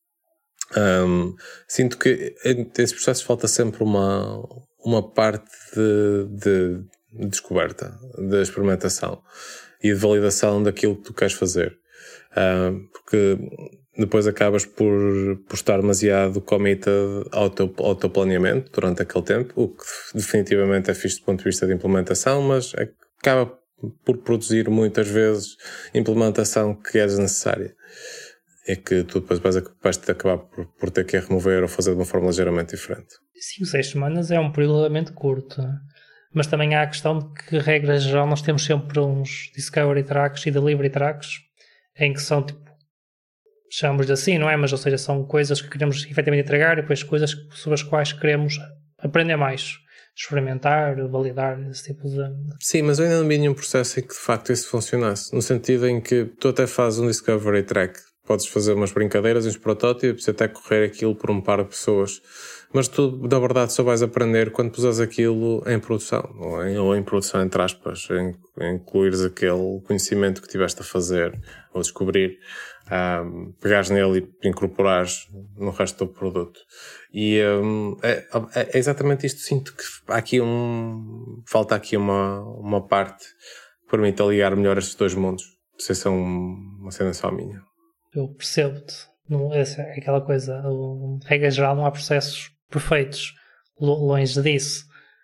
Um, sinto que nesse processo falta sempre uma, uma parte de, de, de descoberta, de experimentação e de validação daquilo que tu queres fazer, um, porque depois acabas por, por estar demasiado committed ao teu, ao teu planeamento durante aquele tempo, o que definitivamente é fixe do ponto de vista de implementação, mas acaba por produzir muitas vezes implementação que é desnecessária. É que tu depois vais, vais acabar por, por ter que remover ou fazer de uma forma ligeiramente diferente. cinco, seis semanas é um período relativamente curto, mas também há a questão de que, regra geral, nós temos sempre uns discovery tracks e delivery tracks em que são tipo, chamamos-lhe assim, não é? Mas, ou seja, são coisas que queremos efetivamente entregar e depois coisas sobre as quais queremos aprender mais, experimentar, validar, esse tipo de... Sim, mas eu ainda não vi nenhum processo em que de facto isso funcionasse, no sentido em que tu até fazes um discovery track, podes fazer umas brincadeiras, uns protótipos, até correr aquilo por um par de pessoas, mas tu, na verdade, só vais aprender quando puseres aquilo em produção, ou em, ou em produção, entre aspas, em, em incluires aquele conhecimento que tiveste a fazer ou descobrir, um, pegares nele e incorporares no resto do produto. E um, é, é exatamente isto. Sinto que há aqui um, falta aqui uma, uma parte que permite ligar melhor estes dois mundos. Não sei se é uma cena só minha. Eu percebo-te. Não, é aquela coisa, regra geral, não há processos perfeitos, longe disso.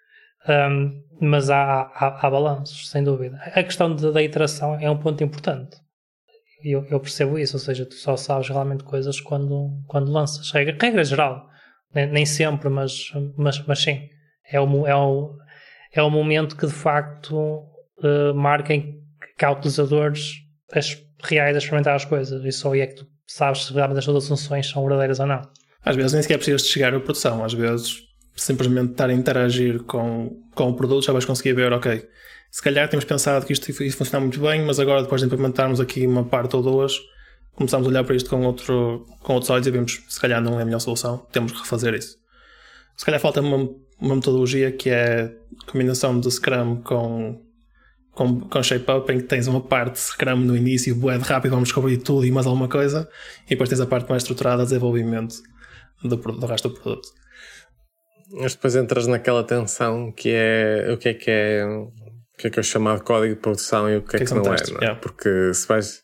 Um, mas há, há, há balanços, sem dúvida. A questão de, da iteração é um ponto importante. Eu, eu percebo isso, ou seja, tu só sabes realmente coisas quando, quando lanças. Regra, regra geral, nem, nem sempre, mas, mas, mas sim. É o, é, o, é o momento que de facto uh, marca que há utilizadores as reais a experimentar as coisas, e só aí é que tu sabes se realmente as tuas funções são verdadeiras ou não. Às vezes nem sequer precisas de chegar à produção, às vezes simplesmente estar a interagir com, com o produto, já vais conseguir ver, ok, se calhar temos pensado que isto ia funcionar muito bem, mas agora depois de implementarmos aqui uma parte ou duas, começamos a olhar para isto com, outro, com outros olhos e vemos se calhar não é a melhor solução, temos que refazer isso. Se calhar falta uma, uma metodologia que é a combinação de Scrum com, com, com Shape-Up, em que tens uma parte de Scrum no início, bué de rápido, vamos descobrir tudo e mais alguma coisa, e depois tens a parte mais estruturada de desenvolvimento do, do resto do produto. Mas depois entras naquela tensão que é o que é que é o que é que é o chamado código de produção e o que é que, que, que não é, não é? Yeah. Porque se vais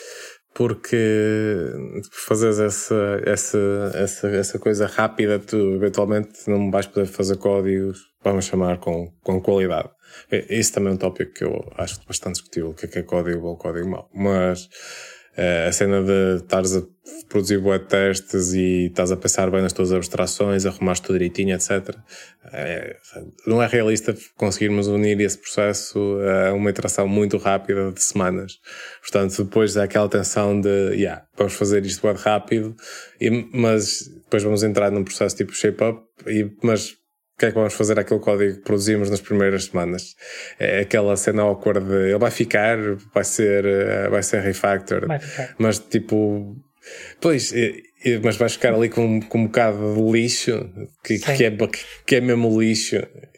porque fazes essa, essa, essa, essa coisa rápida, tu eventualmente não vais poder fazer códigos, vamos chamar, com, com qualidade. Isso também é um tópico que eu acho bastante discutível, o que é que é código bom, código mau. Mas uh, a cena de estares a produzir web testes e estás a pensar bem nas tuas abstrações, arrumares tudo direitinho, etcétera. É, não é realista conseguirmos unir esse processo a uma iteração muito rápida de semanas. Portanto, depois há aquela tensão de, yeah, vamos fazer isto web rápido, e, mas depois vamos entrar num processo tipo shape-up, e, mas o que é que vamos fazer aquele código que produzimos nas primeiras semanas? É aquela cena awkward de, ele vai ficar, vai ser, vai ser refactor, vai ficar. Mas tipo, pois, mas vais ficar ali com, com um bocado de lixo, que, que, é, que é mesmo lixo.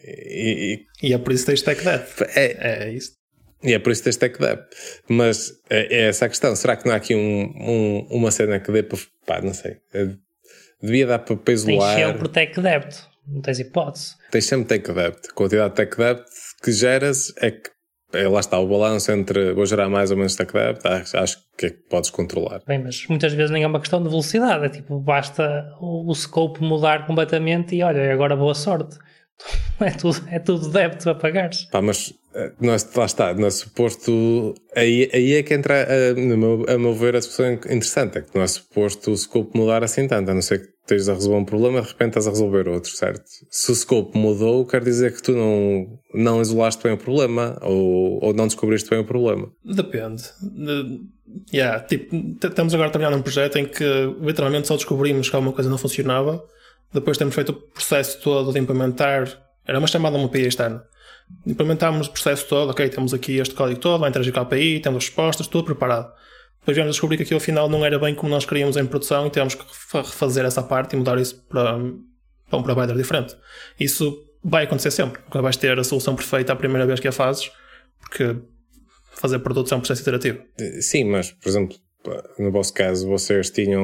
E, e, e é por isso que tens tech debt. É, é isso. E é por isso que tens tech debt. Mas é, é essa a questão. Será que não há aqui um, um, uma cena que dê para, pá, não sei, devia dar para, para isolar? Tens sempre tech debt. Não tens hipótese. Tens sempre tech debt. A quantidade de tech debt que geras é que, é, lá está o balanço entre vou gerar mais ou menos tech debt, acho, acho que é que podes controlar. Bem, mas muitas vezes nem é uma questão de velocidade, é tipo, basta o, o scope mudar completamente e olha, agora boa sorte. É tudo, é tudo débito a pagares. Pá, mas não é, lá está, não é suposto. Aí, aí é que entra, a, no meu, a meu ver, a discussão interessante. É que não é suposto o scope mudar assim tanto, a não ser que estejas a resolver um problema, de repente estás a resolver outro, certo? Se o scope mudou, quer dizer que tu não, não isolaste bem o problema ou, ou não descobriste bem o problema. Depende. De, yeah, tipo, estamos agora a trabalhar num projeto em que literalmente só descobrimos que alguma coisa não funcionava. Depois temos feito o processo todo de implementar, era uma chamada uma A P I externa. Implementámos o processo todo, ok, temos aqui este código todo, vai interagir com a A P I, temos as respostas, tudo preparado. Depois viemos a descobrir que aquilo afinal não era bem como nós queríamos em produção e tivemos que refazer essa parte e mudar isso para, para um provider diferente. Isso vai acontecer sempre, porque vais ter a solução perfeita a primeira vez que a fazes, porque fazer produtos é um processo iterativo. Sim, mas, por exemplo, no vosso caso, vocês tinham...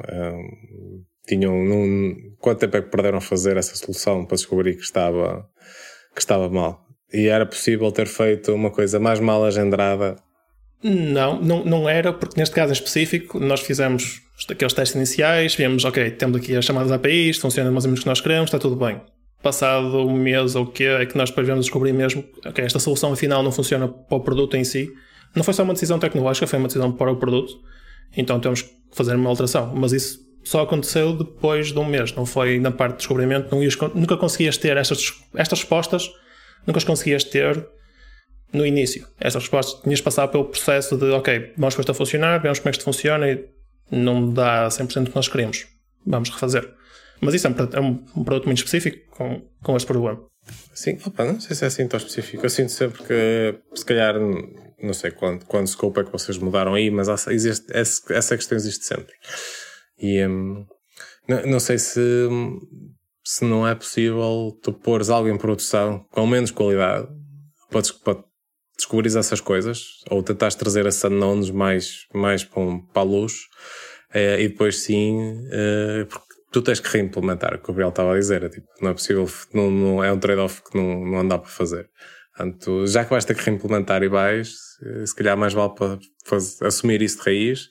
Um... Tinham num, quanto tempo é que perderam a fazer essa solução para descobrir que estava, que estava mal? E era possível ter feito uma coisa mais mal agendrada? Não, não, não era, porque neste caso em específico nós fizemos aqueles testes iniciais, vimos, ok, temos aqui as chamadas A P Is, funciona mais ou menos o que nós queremos, está tudo bem. Passado um mês ou o que é que nós depois vamos descobrir mesmo, ok, esta solução afinal não funciona para o produto em si. Não foi só uma decisão tecnológica, foi uma decisão para o produto, então temos que fazer uma alteração, mas isso só aconteceu depois de um mês, não foi na parte de descobrimento, não ias, nunca conseguias ter estas, estas respostas, nunca as conseguias ter no início. Estas respostas tinhas de passar pelo processo de, ok, vamos com isto a funcionar, vemos como é que isto funciona e não dá cem por cento do que nós queremos, vamos refazer. Mas isso é um, é um produto muito específico com, com este problema. Sim, opa, não sei se é assim tão específico. Eu sinto sempre que, se calhar, não sei quando, quando scope é que vocês mudaram aí, mas há, existe, essa, essa questão existe sempre. E hum, não, não sei se, se não é possível tu pôres algo em produção com menos qualidade para, para descobrires essas coisas, ou tentares trazer esses unknowns mais, mais para, um, para a luz, é, e depois sim, é, porque tu tens que reimplementar o que o Gabriel estava a dizer. É, tipo, não é possível, não, não, é um trade-off que não, não dá para fazer. Portanto, já que vais ter que reimplementar e vais, se calhar mais vale para fazer, assumir isso de raiz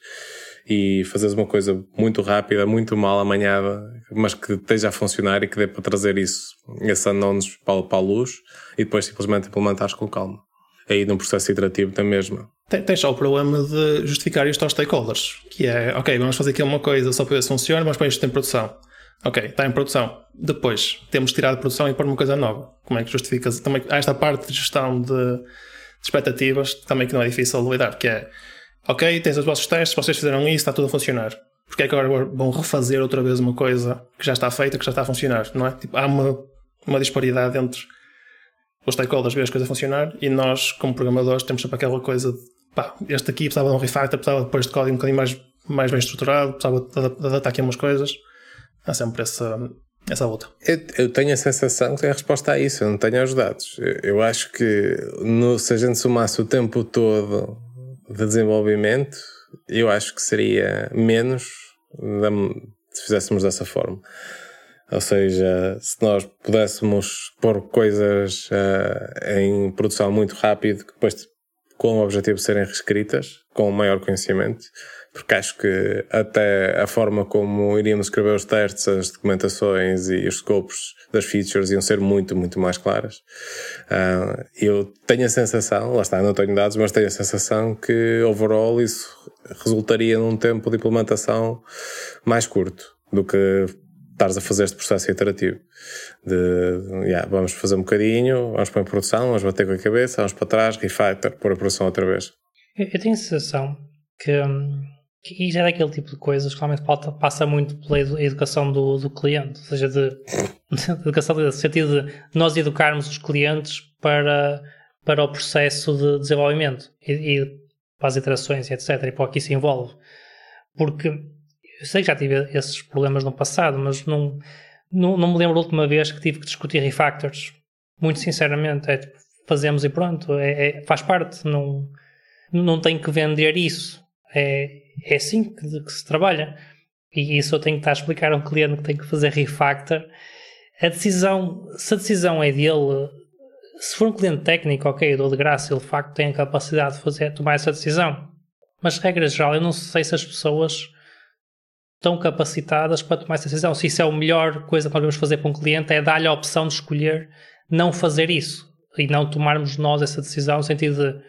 e fazeres uma coisa muito rápida, muito mal amanhada, mas que esteja a funcionar e que dê para trazer isso, esses unknowns para, para a luz, e depois simplesmente implementares com calma. Aí num processo iterativo da mesma. Tem, tem só o problema de justificar isto aos stakeholders, que é, ok, vamos fazer aqui uma coisa só para ver se funciona, mas põe isto em produção. Ok, está em produção. Depois, temos de tirar de produção e pôr uma coisa nova. Como é que justificas? Também, há esta parte de gestão de, de expectativas também que não é difícil de lidar, que é, ok, tens os vossos testes, vocês fizeram isso, está tudo a funcionar. Porque é que agora vão refazer outra vez uma coisa que já está feita, que já está a funcionar, não é? Tipo, há uma uma disparidade entre os stakeholders ver as coisas a funcionar e nós, como programadores, temos sempre aquela coisa de pá, este aqui precisava de um refactor, precisava depois de código um bocadinho mais, mais bem estruturado, precisava de adaptar aqui umas coisas. Há sempre essa, essa luta. Eu, eu tenho a sensação que a resposta a isso, eu não tenho os dados. Eu, eu acho que no, se a gente somasse o tempo todo de desenvolvimento, eu acho que seria menos se fizéssemos dessa forma. Ou seja, se nós pudéssemos pôr coisas uh, em produção muito rápido, que depois com o objetivo de serem reescritas, com maior conhecimento, porque acho que até a forma como iríamos escrever os testes, as documentações e os scopes das features iam ser muito, muito mais claras. Uh, eu tenho a sensação, lá está, não tenho dados, mas tenho a sensação que overall isso resultaria num tempo de implementação mais curto do que estares a fazer este processo iterativo de, yeah, vamos fazer um bocadinho, vamos para a produção, vamos bater com a cabeça, vamos para trás, refactor, pôr a produção outra vez. Eu, eu tenho a sensação que, que isto é daquele tipo de coisas que realmente passa muito pela educação do, do cliente, ou seja, de, de educação no sentido de nós educarmos os clientes para, para o processo de desenvolvimento e, e para as iterações, etcétera, e para o que isso envolve. Porque eu sei que já tive esses problemas no passado, mas não, não, não me lembro da última vez que tive que discutir refactors. Muito sinceramente, é tipo, fazemos e pronto, é, é, faz parte, não, não tenho que vender isso. É, é assim que, que se trabalha. E isso eu tenho que estar a explicar a um cliente que tem que fazer refactor. A decisão, se a decisão é dele, se for um cliente técnico, ok, eu dou de graça, ele de facto tem a capacidade de fazer, tomar essa decisão. Mas, regra geral, eu não sei se as pessoas estão capacitadas para tomar essa decisão. Se isso é a melhor coisa que nós devemos fazer para um cliente, é dar-lhe a opção de escolher não fazer isso e não tomarmos nós essa decisão no sentido de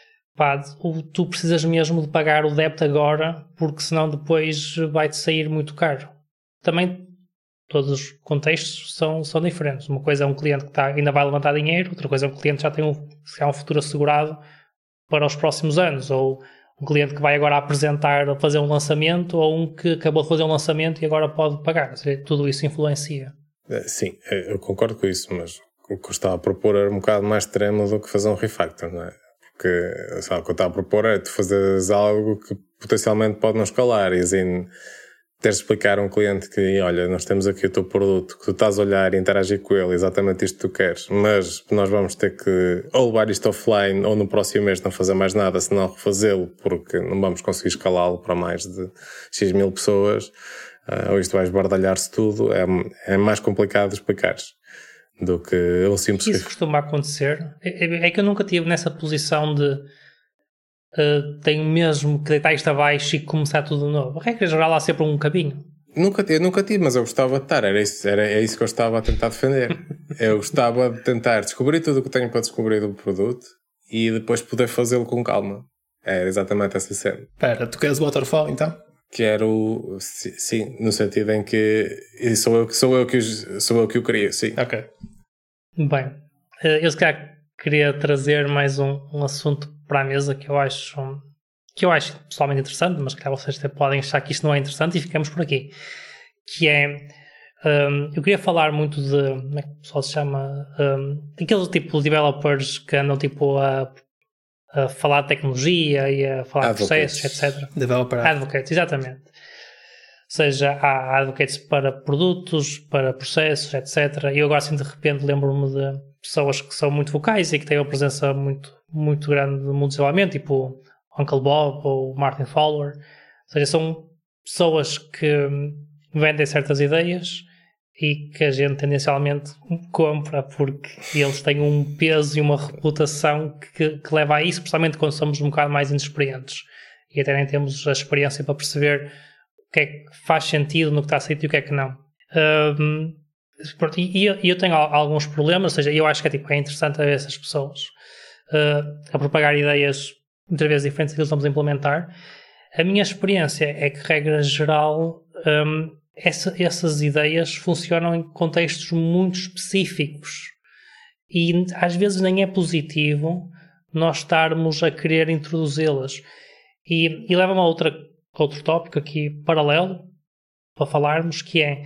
pá, tu precisas mesmo de pagar o débito agora porque senão depois vai-te sair muito caro. Também todos os contextos são, são diferentes. Uma coisa é um cliente que está, ainda vai levantar dinheiro, outra coisa é um cliente que já tem um, se há um futuro assegurado para os próximos anos, ou um cliente que vai agora apresentar, fazer um lançamento, ou um que acabou de fazer um lançamento e agora pode pagar. Ou seja, tudo isso influencia. Sim, eu concordo com isso, mas o que eu estava a propor era um bocado mais extremo do que fazer um refactor, não é? Porque, sabe, o que eu estava a propor é tu fazeres algo que potencialmente pode não escalar e assim teres de explicar a um cliente que, olha, nós temos aqui o teu produto, que tu estás a olhar e interagir com ele, exatamente isto que tu queres, mas nós vamos ter que ou levar isto offline ou no próximo mês não fazer mais nada, senão refazê-lo, porque não vamos conseguir escalá-lo para mais de X mil pessoas, uh, ou isto vai esbardalhar-se tudo, é, é mais complicado de explicares do que um simples... Isso costuma acontecer. É, é que eu nunca estive nessa posição de Uh, tenho mesmo que deitar isto abaixo e começar tudo de novo. A regra geral há sempre um caminho. Nunca, eu nunca tive, mas eu gostava de estar. Era isso, era, é isso que eu estava a tentar defender. Eu gostava de tentar descobrir tudo o que tenho para descobrir do produto e depois poder fazê-lo com calma. É exatamente essa cena. Espera, tu queres o waterfall então? Quero, sim, no sentido em que sou eu, sou eu, que, o, sou eu que o queria, sim. Ok. Bem, eu se calhar queria trazer mais um, um assunto para a mesa que eu acho que eu acho pessoalmente interessante, mas que vocês até podem achar que isto não é interessante e ficamos por aqui, que é um, eu queria falar muito de como é que o pessoal se chama um, aqueles tipo de developers que andam tipo a, a falar de tecnologia e a falar Advocates. de processos, etcétera. Developer Advocates, exatamente. Ou seja, há advocates para produtos, para processos, etcétera. E eu agora assim de repente lembro-me de pessoas que são muito vocais e que têm uma presença muito, muito grande no mundo do desenvolvimento, tipo Uncle Bob ou Martin Fowler. Ou seja, são pessoas que vendem certas ideias e que a gente tendencialmente compra porque eles têm um peso e uma reputação que, que leva a isso, principalmente quando somos um bocado mais inexperientes e até nem temos a experiência para perceber o que é que faz sentido no que está a sair e o que é que não. Um, e eu, eu tenho alguns problemas, ou seja, eu acho que é, tipo, é interessante ver essas pessoas uh, a propagar ideias muitas vezes diferentes que eles vamos implementar. A minha experiência é que, regra geral, um, essa, essas ideias funcionam em contextos muito específicos e às vezes nem é positivo nós estarmos a querer introduzi-las. E, e leva-me a outra, outro tópico aqui paralelo para falarmos, que é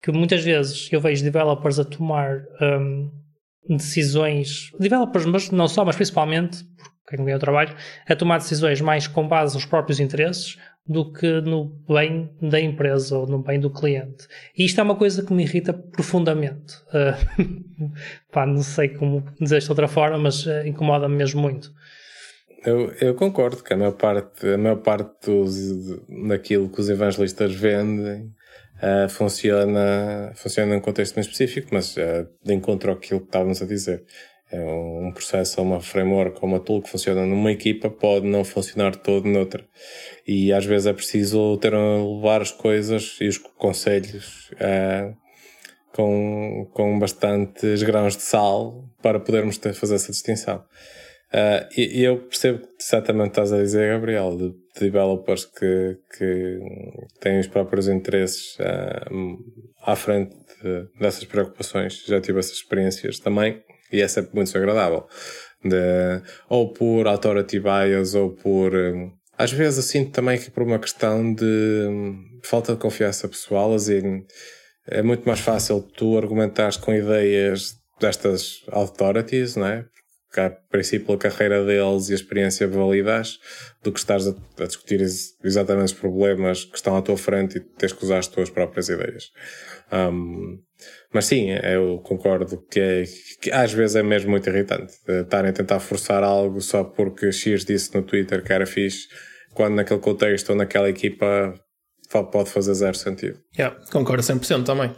que muitas vezes eu vejo developers a tomar um, decisões, developers, mas não só, mas principalmente, porque é o trabalho, a tomar decisões mais com base nos próprios interesses do que no bem da empresa ou no bem do cliente. E isto é uma coisa que me irrita profundamente. Uh, pá, não sei como dizer isto de outra forma, mas uh, incomoda-me mesmo muito. Eu, eu concordo que a maior parte, a maior parte dos, daquilo que os evangelistas vendem uh, funciona, funciona num contexto bem específico, mas uh, de encontro àquilo que estávamos a dizer. É um processo, uma framework ou uma tool que funciona numa equipa pode não funcionar todo noutra. E às vezes é preciso ter a levar as coisas e os conselhos uh, com, com bastantes grãos de sal para podermos ter, fazer essa distinção. Uh, e, e eu percebo que exatamente estás a dizer, Gabriel, de, de developers que, que têm os próprios interesses uh, à frente de, dessas preocupações. Já tive essas experiências também. E é sempre muito desagradável. De, ou por authority bias, ou por... Às vezes eu sinto também que por uma questão de falta de confiança pessoal, assim, é muito mais fácil tu argumentares com ideias destas authorities, não é? Porque a princípio a carreira deles e a experiência validas, do que estás a, a discutir exatamente os problemas que estão à tua frente e tens que usar as tuas próprias ideias. Um, Mas sim, eu concordo que, é, que às vezes é mesmo muito irritante estarem a tentar forçar algo só porque X disse no Twitter que era fixe, quando naquele contexto ou naquela equipa pode fazer zero sentido. Yeah, concordo cem por cento também.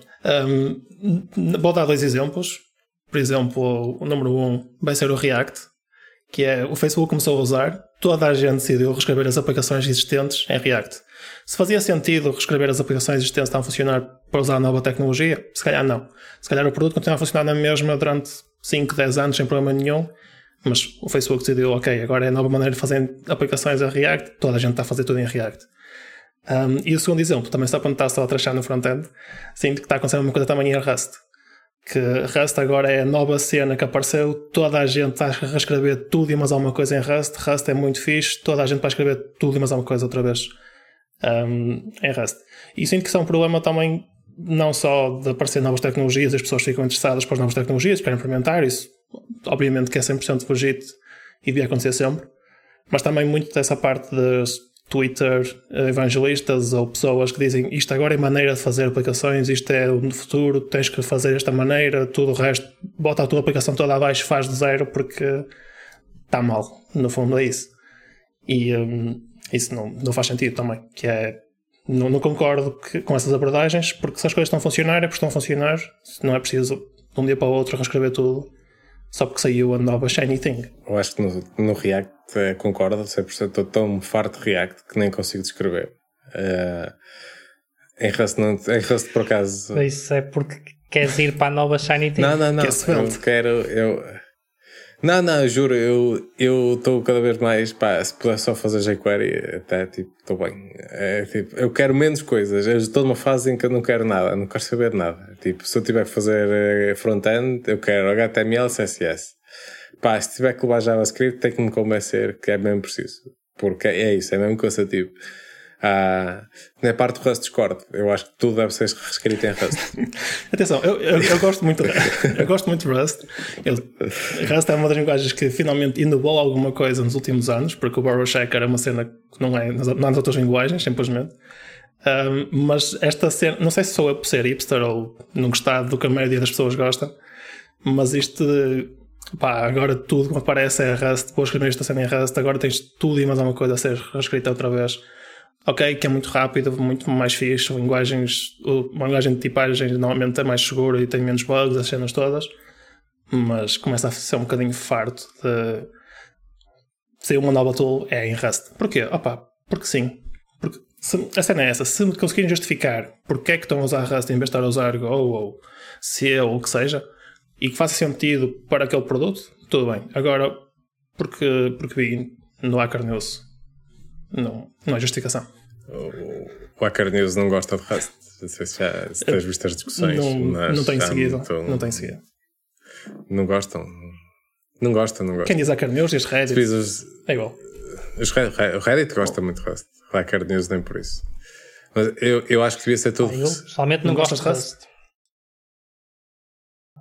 Um, vou dar dois exemplos. Por exemplo, o número um vai ser o React, que é o Facebook começou a usar, toda a gente decidiu reescrever as aplicações existentes em React. Se fazia sentido reescrever as aplicações existentes que estão a funcionar para usar a nova tecnologia, se calhar não. Se calhar o produto continua a funcionar na mesma durante cinco, dez anos sem problema nenhum, mas o Facebook decidiu, ok, agora é a nova maneira de fazer aplicações a React, toda a gente está a fazer tudo em React. Um, e o segundo exemplo, também só para não estar só a trachar no front-end, sinto que está a acontecer uma coisa também em Rust. Que Rust agora é a nova cena que apareceu, toda a gente está a reescrever tudo e mais alguma coisa em Rust. Rust é muito fixe, toda a gente vai escrever tudo e mais alguma coisa outra vez um, em Rust. E sinto que isso é um problema também não só de aparecer novas tecnologias, as pessoas ficam interessadas por novas tecnologias, querem implementar isso, obviamente que é cem por cento legítimo e devia acontecer sempre, mas também muito dessa parte de Twitter evangelistas ou pessoas que dizem isto agora é maneira de fazer aplicações, isto é o futuro, tens que fazer desta maneira, tudo o resto, bota a tua aplicação toda abaixo, faz de zero porque está mal, no fundo é isso. E um, isso não, não faz sentido também, que é, não, não concordo que, com essas abordagens, porque se as coisas estão a funcionar é porque estão a funcionar, não é preciso de um dia para o outro reescrever tudo só porque saiu a nova shiny thing. Eu acho que no, no React é, concordo cem por cento, estou tão farto de React que nem consigo descrever. Uh, em, Rust, não, em Rust, por acaso... Isso é porque queres ir para a nova shiny thing? Não, não, não, que eu quero... Eu, não, não, eu juro, eu estou cada vez mais... Pá, se puder só fazer jQuery, até tipo, estou bem. É, tipo, eu quero menos coisas. Eu estou numa fase em que eu não quero nada, não quero saber de nada. Tipo, se eu tiver que fazer front-end, eu quero H T M L, C S S. Pá, se tiver que levar JavaScript, tem que me convencer que é mesmo preciso. Porque é isso, é mesmo cansativo. Ah, na parte do Rust discordo. Eu acho que tudo deve ser reescrito em Rust. Atenção, eu, eu, eu gosto muito eu gosto muito de Rust. Eu, Rust é uma das linguagens que finalmente inovou alguma coisa nos últimos anos, porque o Borrow Checker é uma cena que não é nas, nas outras linguagens, simplesmente. Um, mas esta cena, não sei se sou eu por ser hipster ou não gostar do que a maioria das pessoas gosta, mas isto pá, agora tudo que aparece é Rust, vou escrever esta cena em Rust, agora tens tudo e mais alguma coisa a ser reescrita outra vez. Ok, que é muito rápido, muito mais fixe, linguagens, uma linguagem de tipagem normalmente é mais segura e tem menos bugs, as cenas todas, mas começa a ser um bocadinho farto de ser uma nova tool é em Rust. Porquê? Opa, porque sim. Porque se, a cena é essa, se conseguirem justificar porque é que estão a usar Rust em vez de estar a usar Go ou C ou o que seja, e que faça sentido para aquele produto, tudo bem. Agora, porque, porque vi no Hacker News, não, não há justificação. O Hacker News não gosta de Rust. Não sei se já se tens visto as discussões. Não, mas não tenho seguido. Muito, não tenho seguido. Não gostam. Não gostam, não gostam. Quem diz Hacker News diz Reddit. Os, é igual. Os Reddit, o Reddit gosta muito de Rust. O Hacker News nem por isso. Mas eu, eu acho que devia ser tudo. Ah, eu pessoalmente não, Não gosto gostas de de Rust? Rust.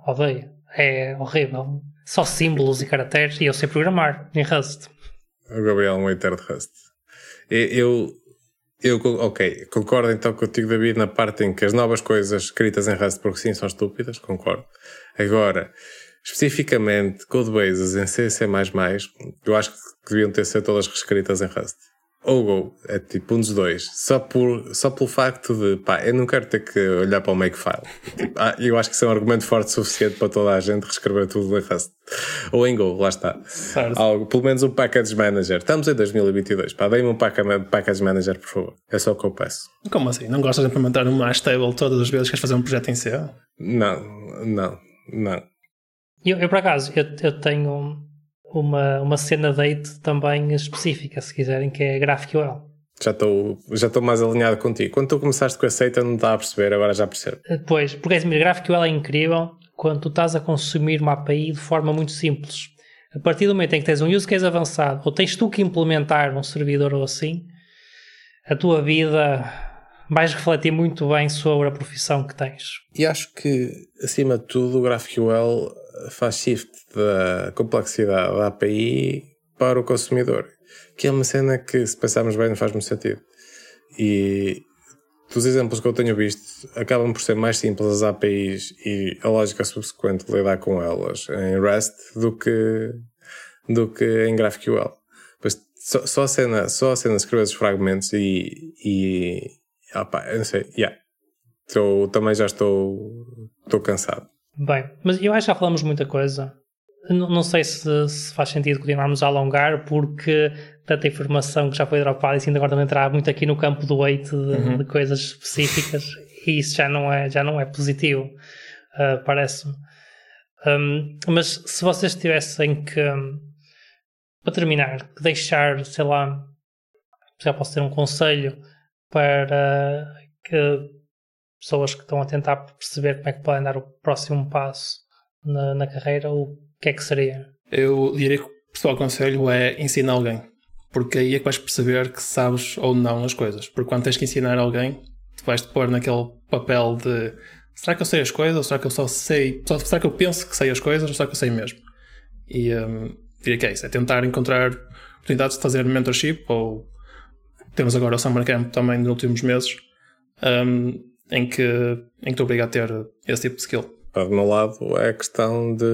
Odeio. É horrível. Só símbolos e caracteres, e eu sei programar em Rust. O Gabriel é um hater de Rust. Eu, eu, ok, concordo então contigo, David, na parte em que as novas coisas escritas em Rust, porque sim, são estúpidas, concordo. Agora, especificamente, codebases em C, C++, eu acho que deviam ter sido todas reescritas em Rust. Ou Go, é tipo um dos dois. Só, por, só pelo facto de, pá, eu não quero ter que olhar para o makefile. Tipo, ah, eu acho que isso é um argumento forte o suficiente para toda a gente reescrever tudo em Rust. Ou em Go, lá está. Algo, pelo menos um package manager. Estamos em dois mil e vinte e dois, pá, dei-me um package manager, por favor. É só o que eu peço. Como assim? Não gostas de implementar uma stable todas as vezes que queres fazer um projeto em C? Não, não, não. Eu, eu por acaso, eu, eu tenho uma, uma cena date também específica, se quiserem, que é GraphQL. Já estou já estou mais alinhado contigo. Quando tu começaste com a seita não estava a perceber, agora já percebo. Pois, porque assim, GraphQL é incrível quando tu estás a consumir uma A P I de forma muito simples. A partir do momento em que tens um use case avançado, ou tens tu que implementar um servidor ou assim, a tua vida vais refletir muito bem sobre a profissão que tens. E acho que, acima de tudo, o GraphQL faz shift da complexidade da A P I para o consumidor, que é uma cena que, se pensarmos bem, não faz muito sentido. E dos exemplos que eu tenho visto, acabam por ser mais simples as A P Is e a lógica subsequente de lidar com elas em Rust do que, do que em GraphQL. Pois só, só a cena, só a cena de escrever os fragmentos e, e opa, eu não sei, yeah. Estou, também já estou, estou cansado. Bem, mas eu acho que já falamos muita coisa. Não, não sei se, se faz sentido continuarmos a alongar, porque tanta informação que já foi dropada e ainda agora também entrar muito aqui no campo do hate de, uhum. de coisas específicas, e isso já não é, já não é positivo, uh, parece-me. Um, mas se vocês tivessem que, um, para terminar, deixar, sei lá, já posso ter um conselho para que pessoas que estão a tentar perceber como é que podem dar o próximo passo na, na carreira, o que é que seria? Eu diria que o principal conselho é ensinar alguém, porque aí é que vais perceber que sabes ou não as coisas, porque quando tens que ensinar alguém, tu vais-te pôr naquele papel de será que eu sei as coisas, ou será que eu só sei, só, será que eu penso que sei as coisas, ou será que eu sei mesmo? E um, diria que é isso, é tentar encontrar oportunidades de fazer mentorship, ou temos agora o Summer Camp também nos últimos meses, um, em que em que estou obrigado a ter esse tipo de skill. Do meu lado é a questão de,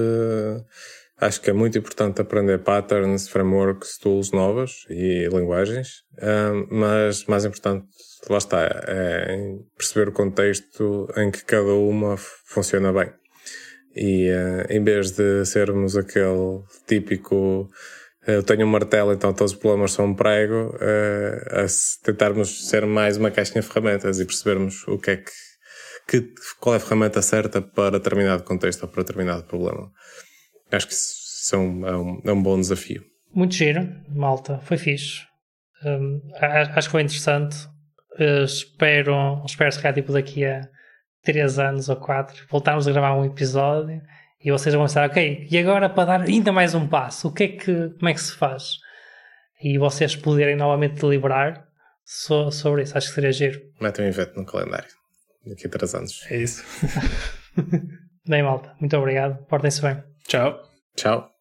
acho que é muito importante aprender patterns, frameworks, tools novas e linguagens, um, mas mais importante, lá está, é perceber o contexto em que cada uma funciona bem. E uh, em vez de sermos aquele típico eu tenho um martelo, então todos os problemas são um prego, uh, a tentarmos ser mais uma caixinha de ferramentas e percebermos o que é que, que qual é a ferramenta certa para determinado contexto ou para determinado problema. Acho que isso é um, é um, é um bom desafio. Muito giro, malta, foi fixe. Um, acho que foi interessante. Uh, espero, espero se calhar tipo daqui a três anos ou quatro voltarmos a gravar um episódio e vocês vão pensar, ok, e agora para dar ainda mais um passo, o que é que, como é que se faz? E vocês poderem novamente deliberar so, sobre isso, acho que seria giro. Metem um evento no calendário daqui a três anos. É isso. Bem, malta, muito obrigado, portem-se bem. Tchau. Tchau.